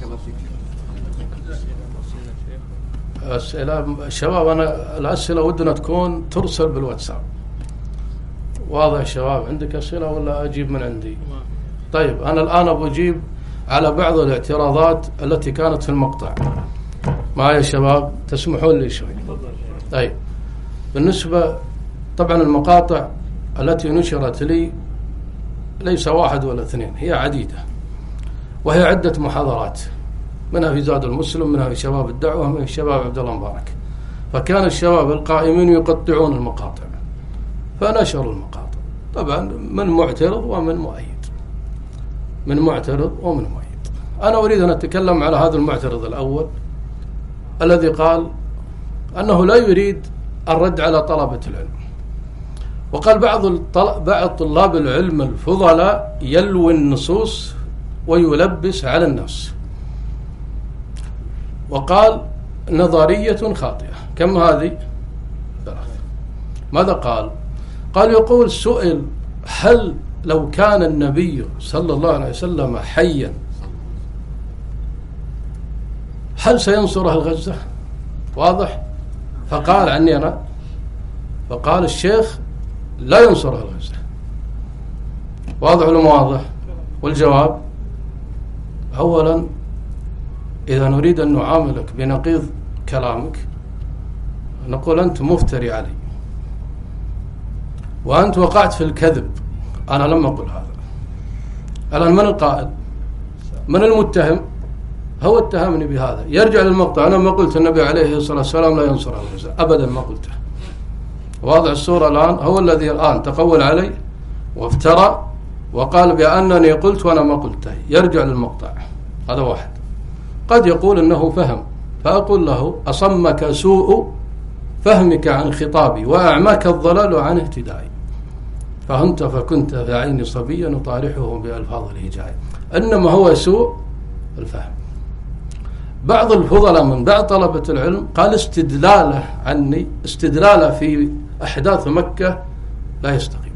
Speaker 2: أسئلة شباب، أنا الأسئلة ودنا تكون ترسل بالواتساب. واضح شباب؟ عندك أسئلة ولا أجيب من عندي؟ طيب أنا الآن بجيب على بعض الاعتراضات التي كانت في المقطع. معي يا شباب؟ تسمحون لي شوي؟ طيب بالنسبة طبعا المقاطع التي نشرت لي ليس واحد ولا اثنين، هي عديدة، وهي عدة محاضرات، منها في زاد المسلم، منها في شباب الدعوة، منها في شباب عبد الله مبارك. فكان الشباب القائمين يقطعون المقاطع، فنشروا المقاطع طبعا من معترض ومن مؤيد، من معترض ومن مؤيد. أنا أريد أن أتكلم على هذا المعترض الأول الذي قال أنه لا يريد الرد على طلبة العلم، وقال بعض بعض طلاب العلم الفضلاء يلوي النصوص ويلبس على الناس. وقال نظرية خاطئة. كم هذه؟ ثلاثة. ماذا قال؟ قال يقول سئل هل لو كان النبي صلى الله عليه وسلم حيا هل سينصر أهل غزة؟ واضح؟ فقال عني أنا، فقال الشيخ لا ينصر أهل غزة. واضح ولا واضح؟ والجواب أولا إذا نريد أن نعاملك بنقيض كلامك نقول أنت مفتري علي وأنت وقعت في الكذب، أنا لم أقل هذا. الآن من القائل؟ من المتهم؟ هو اتهمني بهذا. يرجع للمقطع، أنا ما قلت النبي عليه الصلاة والسلام لا ينصر أهل غزة أبدا، ما قلته. واضح الصورة الآن؟ هو الذي الآن تقول علي وافترى وقال بأنني قلت وأنا ما قلته. يرجع للمقطع. هذا واحد. قد يقول أنه فهم، فأقول له أصمك سوء فهمك عن خطابي وأعماك الضلال عن اهتدائي، فهمت فكنت في عيني صبيا نطارحه بألفاظ الهجاء. إنما هو سوء الفهم. بعض الفضلاء من بعض طلبة العلم قال استدلاله عني، استدلاله في أحداث مكة لا يستقيم.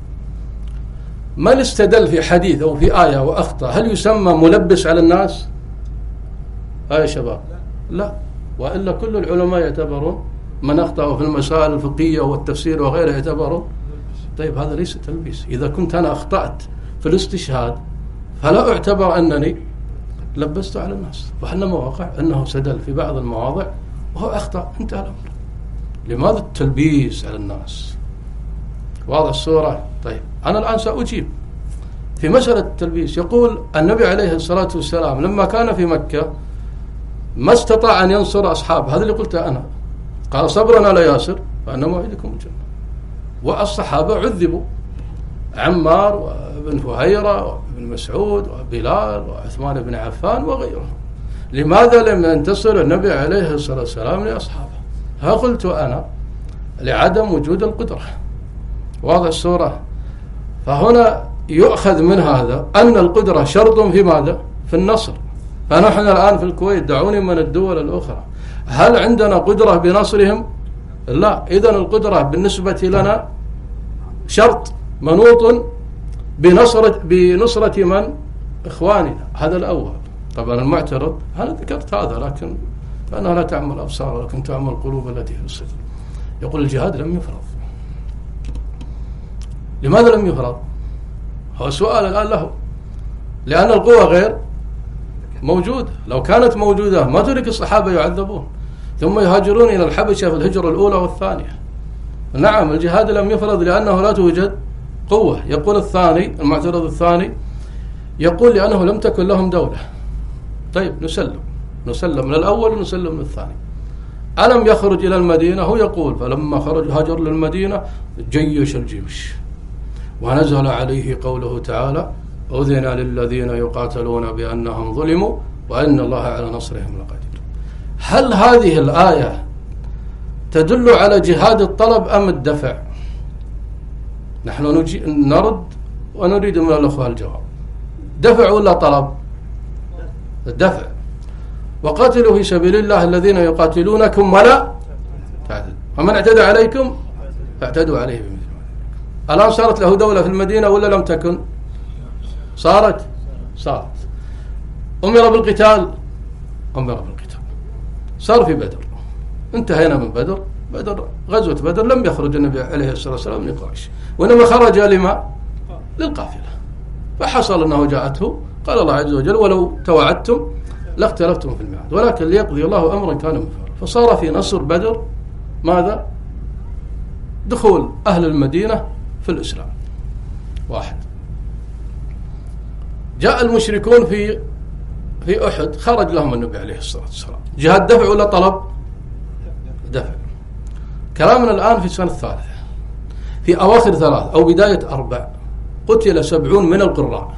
Speaker 2: من استدل في حديث أو في آية وأخطأ هل يسمى ملبس على الناس؟ ها يا شباب؟ لا. وإلا كل العلماء يعتبرون من أخطأ في المسائل الفقهية والتفسير وغيره يعتبرون. طيب هذا ليس تلبيس. إذا كنت أنا أخطأت في الاستشهاد فلا أعتبر أنني لبست على الناس. وحنا مواقع أنه سدل في بعض المواضع وهو أخطأ، انتهى الأمر. لماذا التلبيس على الناس؟ واضح الصورة؟ طيب أنا الآن سأجيب في مسألة التلبيس. يقول النبي عليه الصلاة والسلام لما كان في مكة ما استطاع أن ينصر أصحابه، هذا اللي قلته أنا. قال صبرنا لا ياسر فأنا موعدكم الجنة. والصحابة عذبوا، عمار وابن فهيرة وابن مسعود وبلال وعثمان بن عفان وغيرهم. لماذا لم ينتصر النبي عليه الصلاة والسلام لأصحابه؟ ها قلت أنا لعدم وجود القدرة. واضح الصورة؟ فهنا يؤخذ من هذا أن القدرة شرط في ماذا؟ في النصر. فنحن الآن في الكويت، دعوني من الدول الأخرى، هل عندنا قدرة بنصرهم؟ لا. إذن القدرة بالنسبة لنا شرط منوط بنصرة, بنصرة من؟ إخواننا. هذا الأول. طبعا المعترض أنا ذكرت هذا، لكن فأنها لا تعمل أبصار ولكن تعمل القلوب التي في الصدر. يقول الجهاد لم يفرض. لماذا لم يفرض؟ هو سؤال الآن له. لأن القوة غير موجودة. لو كانت موجودة ما ترك الصحابة يعذبون ثم يهاجرون إلى الحبشة في الهجرة الأولى والثانية. نعم الجهاد لم يفرض لأنه لا توجد قوة. يقول الثاني المعترض الثاني يقول لأنه لم تكن لهم دولة. طيب نسلم نسلم من الأول ونسلم من الثاني. ألم يخرج إلى المدينة؟ هو يقول فلما خرج هاجر للمدينة جيش الجيوش ونزل عليه قوله تعالى أذن للذين يقاتلون بأنهم ظلموا وأن الله على نصرهم لقدير. هل هذه الآية تدل على جهاد الطلب أم الدفع؟ نحن نجي نرد ونريد من الأخوة الجواب. دفع ولا طلب؟ الدفع. وقاتلوا في سبيل الله الذين يقاتلونكم ولا تعتدوا ومن اعتدى عليكم فاعتدوا عليه بمثل ما. الآن صارت له دولة في المدينة ولا لم تكن؟ صارت صارت. أمر بالقتال أمر بالقتال. صار في بدر، انتهينا من بدر. بدر غزوة بدر لم يخرج النبي عليه الصلاة والسلام من قريش، وإنما خرج لما؟ للقافلة. فحصل أنه جاءته قال الله عز وجل ولو توعدتم لاختلفتم في الميعاد ولكن ليقضي الله أمرا كان مفعولا. فصار في نصر بدر ماذا؟ دخول أهل المدينة في الإسلام. واحد. جاء المشركون في في أحد خرج لهم النبي عليه الصلاة والسلام. جهاد دفع ولا طلب؟ دفع. كلامنا الآن في السنة الثالثة في أواخر ثلاث أو بداية أربع قتل سبعون من القراء،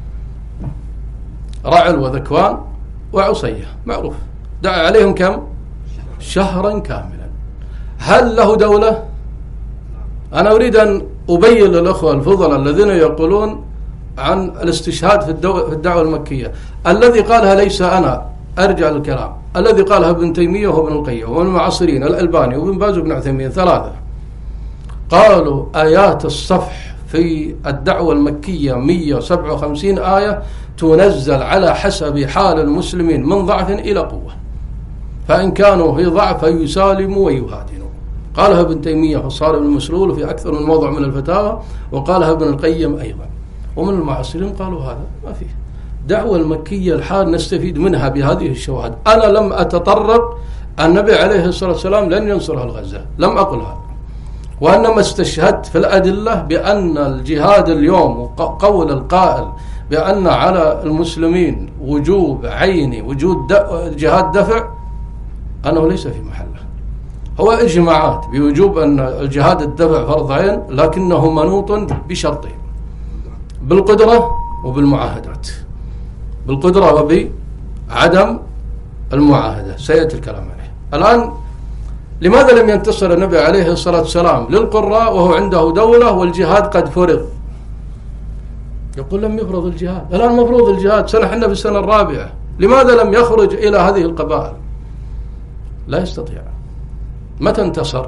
Speaker 2: رعل وذكوان وعصية معروف. دعا عليهم كم؟ شهرا كاملا. هل له دولة؟ أنا أريد أن أبين للأخوة الفضلاء الذين يقولون عن الاستشهاد في الدعوة المكية. الذي قالها ليس أنا أرجع للكلام الذي قالها ابن تيمية وابن القيم ومن المعاصرين الألباني وابن باز وابن عثيمين ثلاثة، قالوا آيات الصفح في الدعوة المكية مئة وسبعة وخمسين آية تنزل على حسب حال المسلمين من ضعف إلى قوة، فإن كانوا في ضعف فيسالموا ويهادنوا. قالها ابن تيمية في الصارم المسلول في أكثر من موضع من الفتاوى، وقالها ابن القيم أيضا، ومن المعاصرين قالوا هذا ما فيه. دعوة المكية الحال نستفيد منها بهذه الشواهد. أنا لم أتطرق النبي عليه الصلاة والسلام لن ينصر الغزة، لم أقل هذا، وإنما استشهدت في الأدلة بأن الجهاد اليوم وقول القائل بأن على المسلمين وجوب عيني وجود جهاد دفع أنه ليس في محله. هو إجماعات بوجوب أن الجهاد الدفع فرض عين، لكنه منوط بشرطين: بالقدرة وبالمعاهدات. بالقدرة وبعدم المعاهدة، سيأتي الكلام عليه. الآن لماذا لم ينتصر النبي عليه الصلاة والسلام للقراء وهو عنده دولة والجهاد قد فرض؟ يقول لم يفرض الجهاد، الآن مفروض الجهاد، سنحن في السنة الرابعة، لماذا لم يخرج إلى هذه القبائل؟ لا يستطيع. متى انتصر؟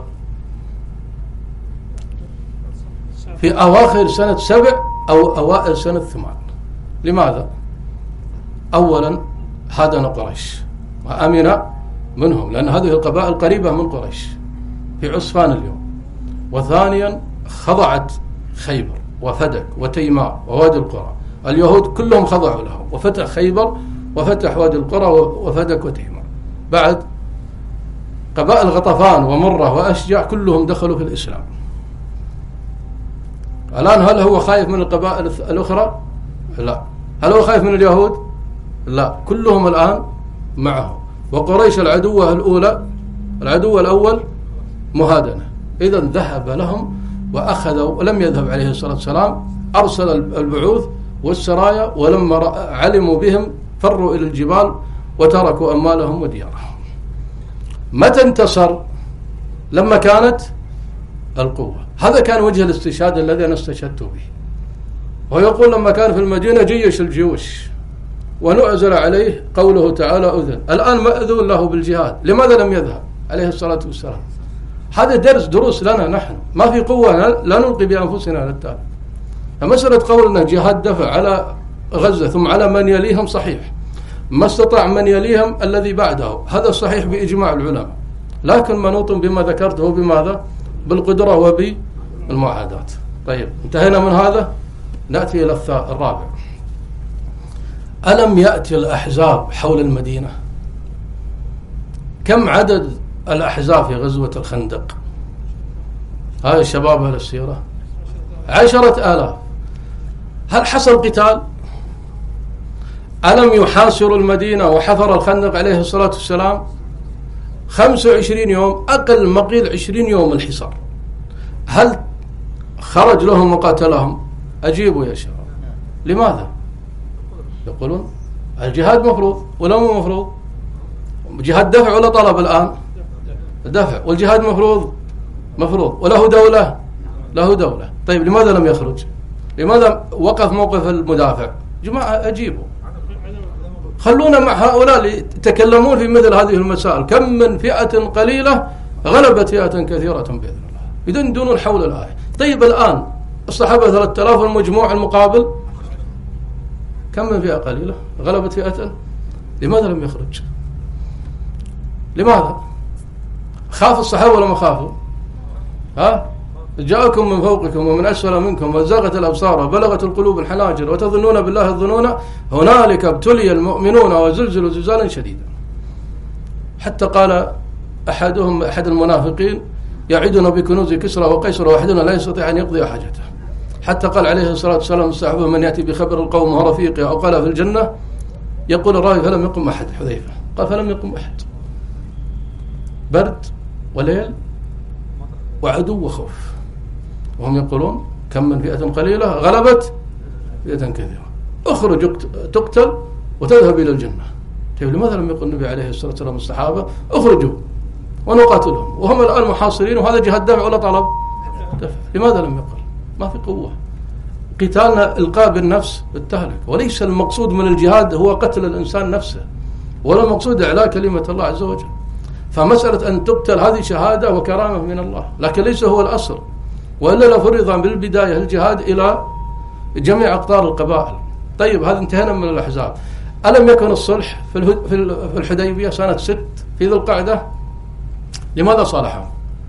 Speaker 2: في أواخر سنة سبع أو أوائل سنة ثمان. لماذا؟ أولا هادن قريش وأمن منهم، لأن هذه القبائل قريبة من قريش في عصفان اليوم. وثانيا خضعت خيبر وفدك وتيماء ووادي القرى، اليهود كلهم خضعوا له، وفتح خيبر وفتح وادي القرى وفدك وتيماء. بعد قبائل غطفان ومرة وأشجع كلهم دخلوا في الإسلام. الآن هل هو خايف من القبائل الأخرى؟ لا. هل هو خايف من اليهود؟ لا، كلهم الآن معه. وقريش العدوة الأولى، العدو الأول مهادنة، إذا ذهب لهم وأخذوا، ولم يذهب عليه الصلاة والسلام، أرسل البعوث والسرايا، ولما علموا بهم فروا إلى الجبال وتركوا أموالهم وديارهم. متى انتصر؟ لما كانت القوة. هذا كان وجه الاستشهاد الذي أنا استشهدت به. ويقول لما كان في المدينة جيش الجيوش ونؤزل عليه قوله تعالى أذن. الآن مأذون له بالجهاد، لماذا لم يذهب عليه الصلاة والسلام؟ هذا درس دروس لنا نحن، ما في قوة لا نلقي بأنفسنا للتالي. فمسألة قولنا جهاد دفع على غزة ثم على من يليهم صحيح، ما استطاع من يليهم الذي بعده، هذا صحيح بإجماع العلماء، لكن منوط بما ذكرته بماذا؟ بالقدرة وبالمعاهدات. طيب انتهينا من هذا، نأتي إلى الرابع. ألم يأتي الأحزاب حول المدينة؟ كم عدد الأحزاب في غزوة الخندق؟ هاي الشباب أهل السيرة عشرة آلاف. هل حصل قتال؟ ألم يحاصروا المدينة وحفر الخندق عليه الصلاة والسلام خمسة وعشرين يوم، أقل ما قيل عشرين يوم الحصار. هل خرج لهم وقاتلهم؟ أجيبوا يا شباب. لماذا؟ يقولون الجهاد مفروض ولا مو مفروض؟ جهاد دفع ولا طلب؟ الآن دفع، والجهاد مفروض مفروض، وله دولة له دولة. طيب لماذا لم يخرج؟ لماذا وقف موقف المدافع؟ جماعة أجيبوا، خلونا مع هؤلاء يتكلمون في مثل هذه المسائل. كم من فئة قليلة غلبت فئة كثيرة بإذن الله، يدندنون حول الآية. طيب الآن الصحابة ثلاثة آلاف والمجموع المقابل كم من فئة قليلة غلبت فئة؟ لماذا لم يخرج؟ لماذا؟ خاف الصحابة ولا ما خافوا؟ ها؟ جاءكم من فوقكم ومن أسفل منكم وزاغت الأبصار وبلغت القلوب الحناجر وتظنون بالله الظنون هنالك ابتلي المؤمنون وزلزلوا زلزالا شديدا. حتى قال أحدهم أحد المنافقين يعدنا بكنوز كسرى وقيصر وحدنا لا يستطيع أن يقضي حاجته. حتى قال عليه الصلاة والسلام الصحابة من يأتي بخبر القوم وهو رفيقه أو قال في الجنة، يقول الراوي فلم يقم أحد. حذيفة قال فلم يقم أحد، برد وليل وعدو وخوف، وهم يقولون كم من فئة قليلة غلبت فئة كثيرة. اخرج تقتل وتذهب إلى الجنة. طيب لماذا لم يقل النبي عليه الصلاة والسلام الصحابة اخرجوا ونقاتلهم وهم الآن محاصرين وهذا جهاد دفع ولا طلب دفع؟ لماذا لم يقل؟ ما في قوة. قتالنا إلقاء بالنفس بالتهلك، وليس المقصود من الجهاد هو قتل الإنسان نفسه، ولا المقصود إعلاء كلمة الله عز وجل. فمسألة أن تقتل هذه شهادة وكرامة من الله، لكن ليس هو الأصل، وإلا لفرض بالبداية الجهاد إلى جميع أقطار القبائل. طيب هذا انتهينا من الأحزاب. ألم يكن الصلح في الحديبية سنة ست في ذي القعدة؟ لماذا صالحهم؟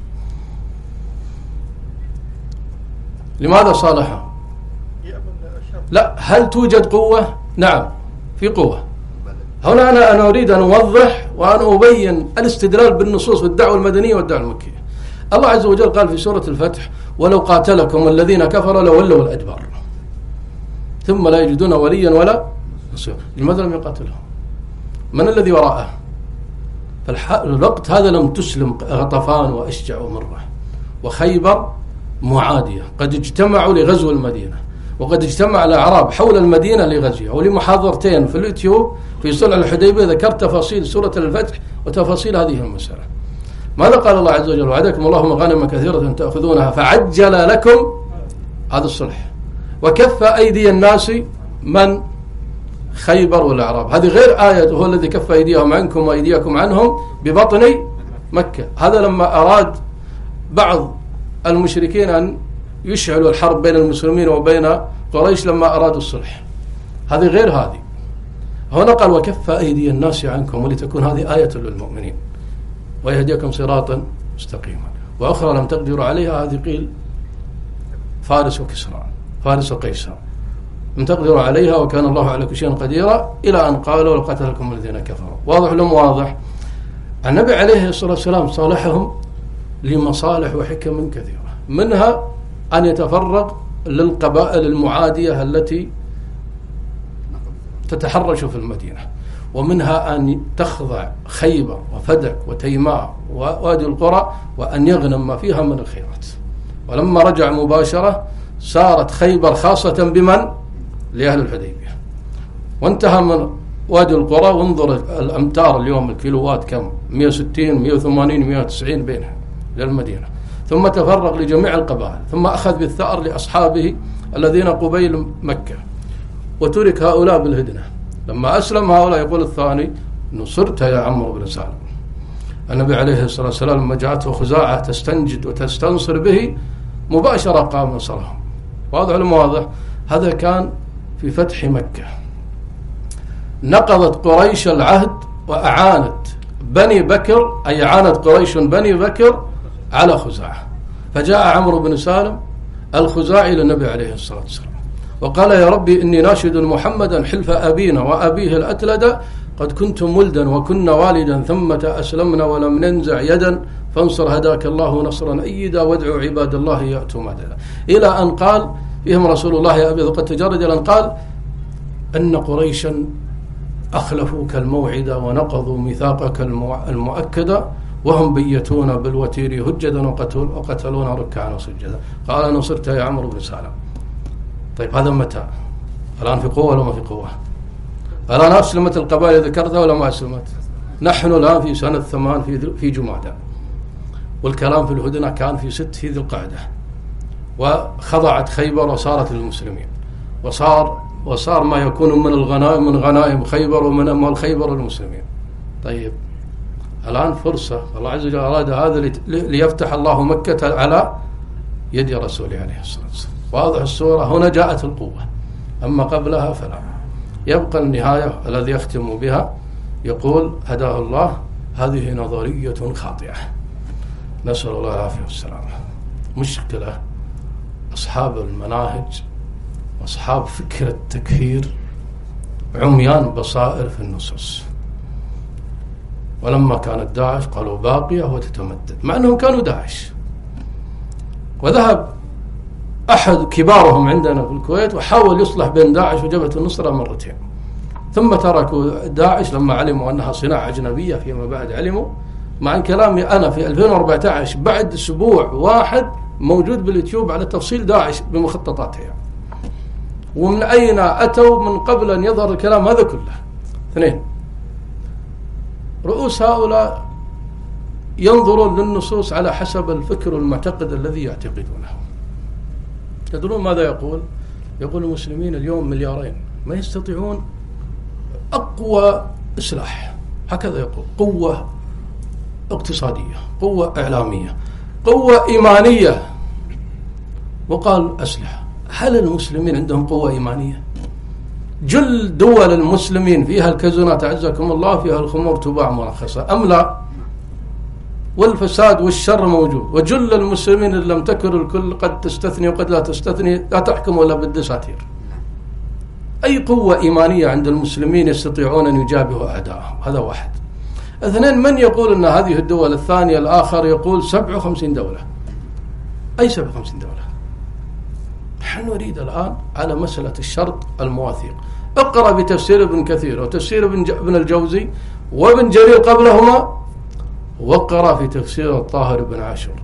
Speaker 2: لماذا صالحهم؟ لا، هل توجد قوة؟ نعم في قوة. هنا أنا أنا أريد أن أوضح وأن أبين الاستدلال بالنصوص والدعوة المدنية والدعوة المكية. الله عز وجل قال في سورة الفتح: ولو قاتلكم الذين كفروا لولوا الأدبار ثم لا يجدون وليا ولا نصيرا. لماذا لم يقاتلهم؟ من الذي وراءه؟ فالوقت هذا لم تسلم غطفان وأشجع ومرة وخيبر معادية، قد اجتمعوا لغزو المدينة، وقد اجتمع الأعراب حول المدينة لغزوها. ولمحاضرتين في اليوتيوب في صلح الحديبية ذكرت تفاصيل سورة الفتح وتفاصيل هذه المسألة. ماذا قال الله عز وجل؟ وعدكم الله مغانم كثيرة تأخذونها فعجل لكم هذا الصلح وكف أيدي الناس من خيبر والأعراب. هذه غير آية هو الذي كف أيديهم عنكم وأيديكم عنهم ببطن مكة. هذا لما أراد بعض المشركين أن يشعلوا الحرب بين المسلمين وبين قريش لما أرادوا الصلح. هذه غير هذه. هنا قال وكف أيدي الناس عنكم ولتكون هذه آية للمؤمنين ويهديكم صراطا مستقيما. وأخرى لم تقدروا عليها، هذه قيل فارس وكسرى، فارس وقيصر، لم تقدروا عليها وكان الله على كل شيء قديرا، إلى أن قالوا لقتلكم الذين كفروا. واضح لهم؟ واضح. النبي عليه الصلاة والسلام صالحهم لمصالح وحكم كثيرة، منها أن يتفرغ للقبائل المعادية التي تتحرش في المدينة، ومنها أن تخضع خيبر وفدك وتيماء ووادي القرى وأن يغنم ما فيها من الخيرات. ولما رجع مباشرة صارت خيبر خاصة بمن؟ لأهل الحديبية. وانتهى من وادي القرى، وانظر الأمتار اليوم الكيلوات كم، مئة وستين مئة وثمانين مئة وتسعين بينها للمدينة. ثم تفرغ لجميع القبائل، ثم أخذ بالثأر لأصحابه الذين قبيل مكة، وترك هؤلاء بالهدنة. لما أسلم هؤلاء يقول الثاني: نصرت يا عمرو بن سالم. النبي عليه الصلاة والسلام لما جاءته خزاعة تستنجد وتستنصر به مباشرة قام نصرهم. واضح المواضح. هذا كان في فتح مكة. نقضت قريش العهد وأعانت بني بكر، أي عانت قريش بني بكر على خزاعة. فجاء عمرو بن سالم الخزاعي للنبي عليه الصلاة والسلام وقال: يا ربي إني ناشد محمدا حلف أبينا وأبيه الأتلد، قد كنتم ولدا وكنا والدا ثم أسلمنا ولم ننزع يدا، فانصر هداك الله نصرا أيدا وادعوا عباد الله يأتوا مددا. إلى أن قال فيهم رسول الله يا أبي قد تجرد، إلى أن قال: أن قريشا أخلفوك الموعد ونقضوا ميثاقك المؤكد وهم بيتون بالوتير هجدا وقتلون ركعا وسجدا. قال: نصرت يا عمرو بن سالم. طيب هذا متى؟ الآن في قوة ولا ما في قوة؟ الآن أسلمت القبائل ذكرتها ولا ما أسلمت؟ نحن الآن في سنة ثمان في في جمادى، والكلام في الهدنة كان في ست في ذي القعدة، وخضعت خيبر وصارت للمسلمين، وصار وصار ما يكون من الغنائم من غنائم خيبر ومن أموال خيبر للمسلمين. طيب الآن فرصة، الله عز وجل أراد هذا ليفتح الله مكة على يد رسوله عليه الصلاة والسلام. واضح الصورة. هنا جاءت القوة، أما قبلها فلا. يبقى النهاية الذي يختم بها يقول هداه الله: هذه نظرية خاطئة، نسأل الله العافية والسلامة. مشكلة أصحاب المناهج وأصحاب فكر التكفير عميان بصائر في النصوص. ولما كانت داعش قالوا باقية وتتمدد، مع أنهم كانوا داعش. وذهب أحد كبارهم عندنا في الكويت وحاول يصلح بين داعش وجبهة النصرة مرتين، ثم تركوا داعش لما علموا أنها صناعة أجنبية. فيما بعد علموا، مع كلامي أنا في ألفين وأربعة عشر بعد أسبوع واحد موجود باليوتيوب على تفصيل داعش بمخططاتها، ومن أين أتوا من قبل أن يظهر الكلام هذا كله. اثنين، رؤوس هؤلاء ينظرون للنصوص على حسب الفكر والمعتقد الذي يعتقدونه. تدرون ماذا يقول؟ يقول المسلمين اليوم مليارين ما يستطيعون أقوى إصلاح هكذا يقول. قوة اقتصادية، قوة إعلامية، قوة إيمانية، وقال أسلحة. هل المسلمين عندهم قوة إيمانية؟ جل دول المسلمين فيها الكازونات أعزكم الله، فيها الخمور تباع مرخصة أم لا؟ والفساد والشر موجود. وجل المسلمين إن لم تكن الكل قد تستثني وقد لا تستثني، لا تحكم ولا بالدساتير. أي قوة إيمانية عند المسلمين يستطيعون أن يجابهوا أعداءهم؟ هذا واحد. اثنين، من يقول أن هذه الدول الثانية؟ الآخر يقول سبعة وخمسين دولة. أي سبعة وخمسين دولة؟ نحن نريد الآن على مسألة الشرط المواثيق. اقرأ بتفسير ابن كثير وتفسير ابن الجوزي وابن جرير قبلهما، واقرأ في تفسير الطاهر بن عاشور.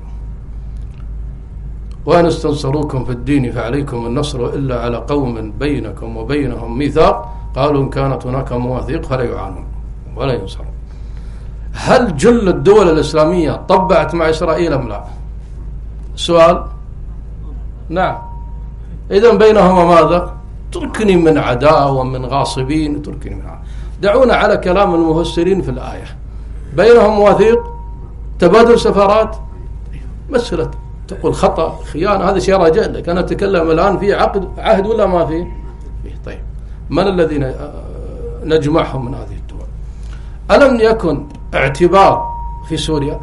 Speaker 2: وأن استنصروكم في الدين فعليكم النصر إلا على قوم بينكم وبينهم ميثاق قالوا إن كانت هناك مواثيق فلا يعانون ولا ينصرون. هل جل الدول الإسلامية طبعت مع إسرائيل أم لا؟ سؤال. نعم. إذن بينهما ماذا؟ تركني من عداء ومن غاصبين، تركني من عداء. دعونا على كلام المفسرين في الآية. بينهم مواثيق، تبادل سفارات، مسألة تقول خطأ خيانة، هذا شيء راجع لك. أنا أتكلم الآن في عقد عهد ولا ما في؟ طيب من الذين نجمعهم من هذه الدول؟ ألم يكن اعتبار في سوريا؟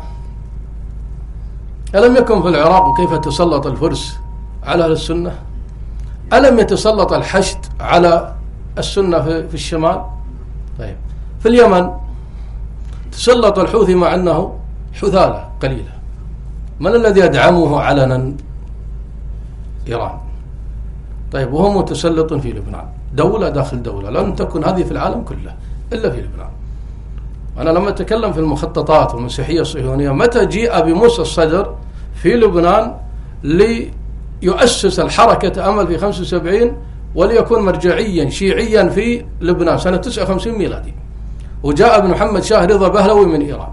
Speaker 2: ألم يكن في العراق وكيف تسلط الفرس على أهل السنة؟ ألم يتسلط الحشد على السنة في الشمال؟ طيب في اليمن تسلط الحوثي مع أنه حثالة قليلة. من الذي يدعمه علنا؟ إيران. طيب وهو متسلط في لبنان، دولة داخل دولة. لن تكن هذه في العالم كله إلا في لبنان. أنا لما أتكلم في المخططات والمسيحية الصهيونية، متى جيء بموسى الصدر في لبنان ليؤسس الحركة أمل في خمسة وسبعين وليكون مرجعيا شيعيا في لبنان سنة تسعة وخمسين ميلادي، وجاء ابن محمد شاه رضا بهلوي من إيران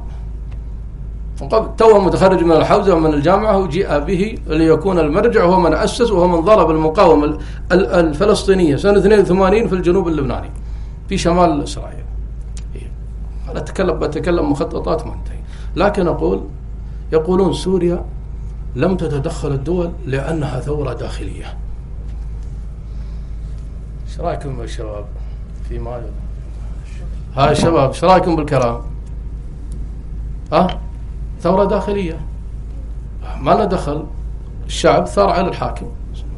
Speaker 2: تو متخرج من الحوزة ومن الجامعة، وجيء به ليكون المرجع، وهو من أسس وهو من ضرب المقاومة الفلسطينية سنة اثنين وثمانين في الجنوب اللبناني في شمال إسرائيل. أنا أتكلم بتكلم مخططات ما انتهي. لكن أقول يقولون سوريا لم تتدخل الدول لأنها ثورة داخلية. ايش رايكم يا شباب في ما ها يا شباب؟ ايش رايكم بالكلام؟ ها ثورة داخلية، ما لنا دخل. الشعب ثار على الحاكم.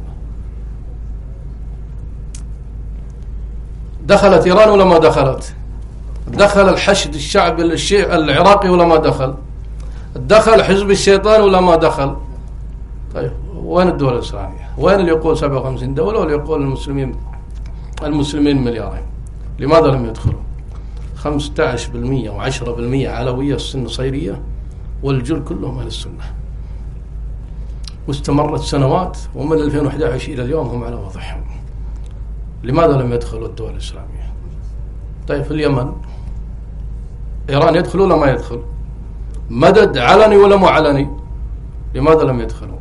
Speaker 2: دخلت إيران ولا ما دخلت؟ دخل الحشد الشعب الشيعي العراقي ولا ما دخل؟ دخل حزب الشيطان ولا ما دخل؟ طيب وين الدول الإسلامية؟ وين اللي يقول سبعة وخمسين دولة واللي يقول المسلمين المسلمين مليارين؟ لماذا لم يدخلوا؟ خمسة عشر بالمئة وعشرة بالمئة علوية النصيرية والجل كلهم أهل السنة، واستمرت سنوات، ومن ألفين وأحد عشر إلى اليوم هم على وضعهم. لماذا لم يدخلوا الدول الإسلامية؟ طيب في اليمن إيران يدخل ولا ما يدخل؟ مدد علني ولا مو علني؟ لماذا لم يدخلوا؟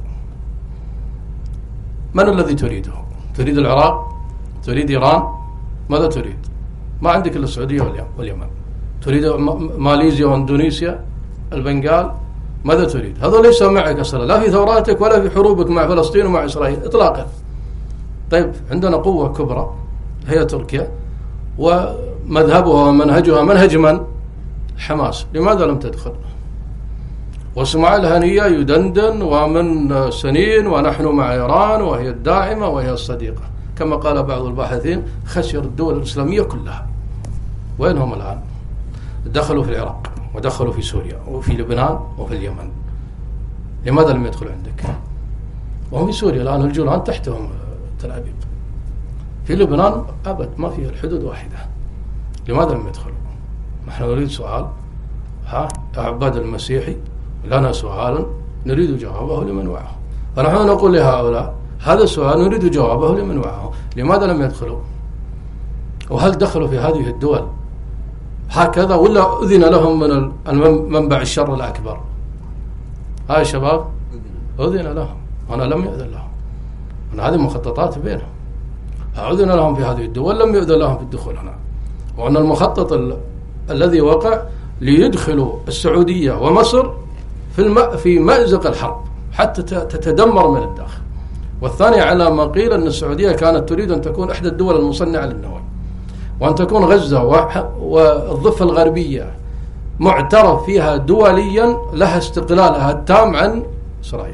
Speaker 2: من الذي تريده؟ تريد العراق؟ تريد إيران؟ ماذا تريد؟ ما عندك إلا السعودية واليمن. تريد ماليزيا واندونيسيا، البنغال؟ ماذا تريد؟ هذا ليس معك أصلا، لا في ثوراتك ولا في حروبك مع فلسطين ومع إسرائيل إطلاقا. طيب عندنا قوة كبرى هي تركيا، ومذهبها ومنهجها منهج من؟ حماس. لماذا لم تدخل؟ واسماعيل هنية يدندن ومن سنين ونحن مع إيران وهي الداعمة وهي الصديقة، كما قال بعض الباحثين خسر الدول الإسلامية كلها. وين هم الآن؟ دخلوا في العراق ودخلوا في سوريا وفي لبنان وفي اليمن. لماذا لم يدخلوا عندك؟ وهم في سوريا الآن الجولان تحتهم تل أبيب. في لبنان أبد ما فيها الحدود واحدة. لماذا لم يدخلوا؟ نحن نريد سؤال. ها عباد المسيحي لنا سؤال نريد جوابه لمن وعه، فنحن نقول لهؤلاء هذا السؤال نريد جوابه لمن وعه. لماذا لم يدخلوا؟ وهل دخلوا في هذه الدول هكذا ولا أذن لهم من منبع الشر الأكبر؟ هاي شباب أذن لهم، أنا لم يؤذن لهم. أنا هذه مخططات بينهم، أذن لهم في هذه الدول، لم يؤذن لهم في الدخول هنا. وأن المخطط الذي وقع ليدخلوا السعودية ومصر في الم... في مأزق الحرب حتى تتدمر من الداخل. والثاني على ما قيل أن السعودية كانت تريد أن تكون إحدى الدول المصنعة للنووي، وأن تكون غزة والضفة الغربية معترف فيها دوليا لها استقلالها التام عن إسرائيل،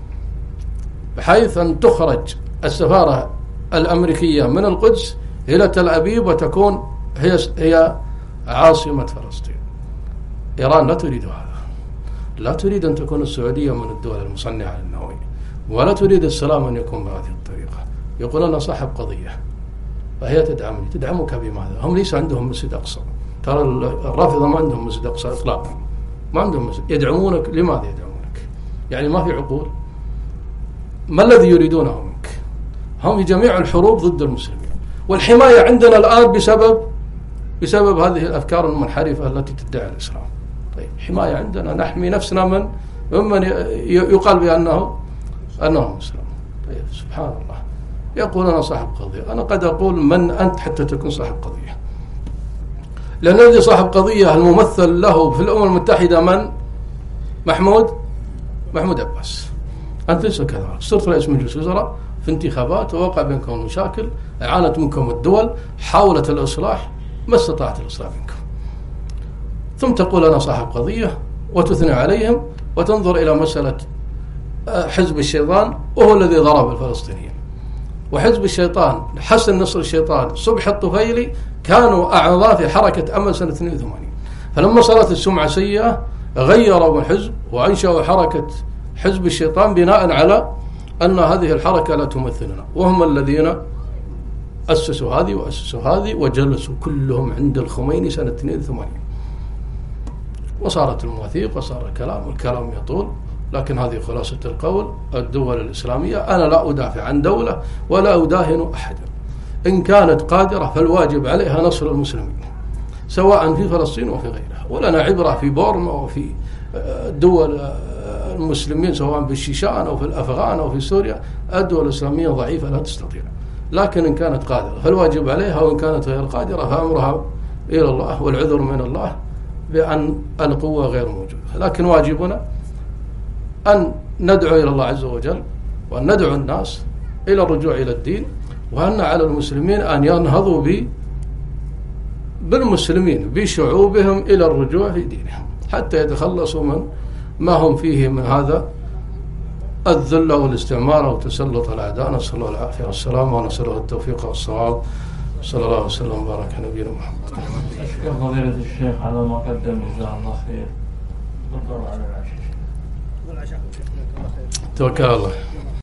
Speaker 2: بحيث أن تخرج السفارة الأمريكية من القدس إلى تل أبيب وتكون هي هي عاصمة فلسطين. إيران لا تريد هذا، لا تريد أن تكون السعودية من الدول المصنعة للنووي، ولا تريد السلام أن يكون بهذه الطريقة. يقولون صاحب قضية، فهي تدعمني. تدعمك بماذا؟ هم ليس عندهم مسجد أقصى، ترى الرافضة ما عندهم مسجد أقصى إطلاقا، ما عندهم مسجد. يدعمونك، لماذا يدعمونك؟ يعني ما في عقول؟ ما الذي يريدونه منك؟ هم في جميع الحروب ضد المسلمين، والحماية عندنا الآن بسبب بسبب هذه الأفكار المنحرفة التي تدعي الإسلام. طيب، حماية عندنا، نحمي نفسنا من ممن يقال بأنه أنه مسلم. طيب، سبحان الله، يقول أنا صاحب قضية. أنا قد أقول من أنت حتى تكون صاحب قضية؟ لأن الذي صاحب قضية الممثل له في الأمم المتحدة من؟ محمود محمود عباس. أنت ليس كذلك، صرت رئيس مجلس وزراء في انتخابات ووقع بينكم مشاكل، أعانت منكم الدول، حاولت الإصلاح، ما استطاعت الإصلاح منكم، ثم تقول أنا صاحب قضية وتثني عليهم وتنظر إلى مسألة حزب الشيطان وهو الذي ضرب الفلسطينيين. وحزب الشيطان حسن نصر الشيطان صبح الطفيلي كانوا أعضاء في حركة أمل سنة اثنين وثمانين، فلما صارت السمعة سيئة غيروا الحزب وأنشأوا حركة حزب الشيطان بناء على أن هذه الحركة لا تمثلنا، وهم الذين أسسوا هذه وأسسوا هذه وجلسوا كلهم عند الخميني سنة اثنين وثمانين، وصارت المواثيق وصار الكلام، والكلام يطول. لكن هذه خلاصة القول. الدول الإسلامية أنا لا أدافع عن دولة ولا أداهن أحدا، إن كانت قادرة فالواجب عليها نصر المسلمين سواء في فلسطين وفي غيرها. ولنا عبرة في بورما وفي دول المسلمين سواء في الشيشان أو في الأفغان أو في سوريا، الدول الإسلامية ضعيفة لا تستطيع، لكن إن كانت قادرة فالواجب عليها، وإن كانت غير قادرة فأمرها إلى الله والعذر من الله بأن القوة غير موجودة. لكن واجبنا أن ندعو إلى الله عز وجل، وأن ندعو الناس إلى الرجوع إلى الدين، وأن على المسلمين أن ينهضوا ب بالمسلمين بشعوبهم إلى الرجوع في دينهم حتى يتخلصوا من ما هم فيه من هذا الذل والاستعمار وتسلط الأعداء. نسأل الله العافية والسلامة ونسأله التوفيق والصواب. صلى الله وسلم وبارك على نبينا محمد.
Speaker 1: أشكر فضيلة الشيخ على ما قدم، جزاه الله خير. تفضل على العشاء.
Speaker 2: توكل الله.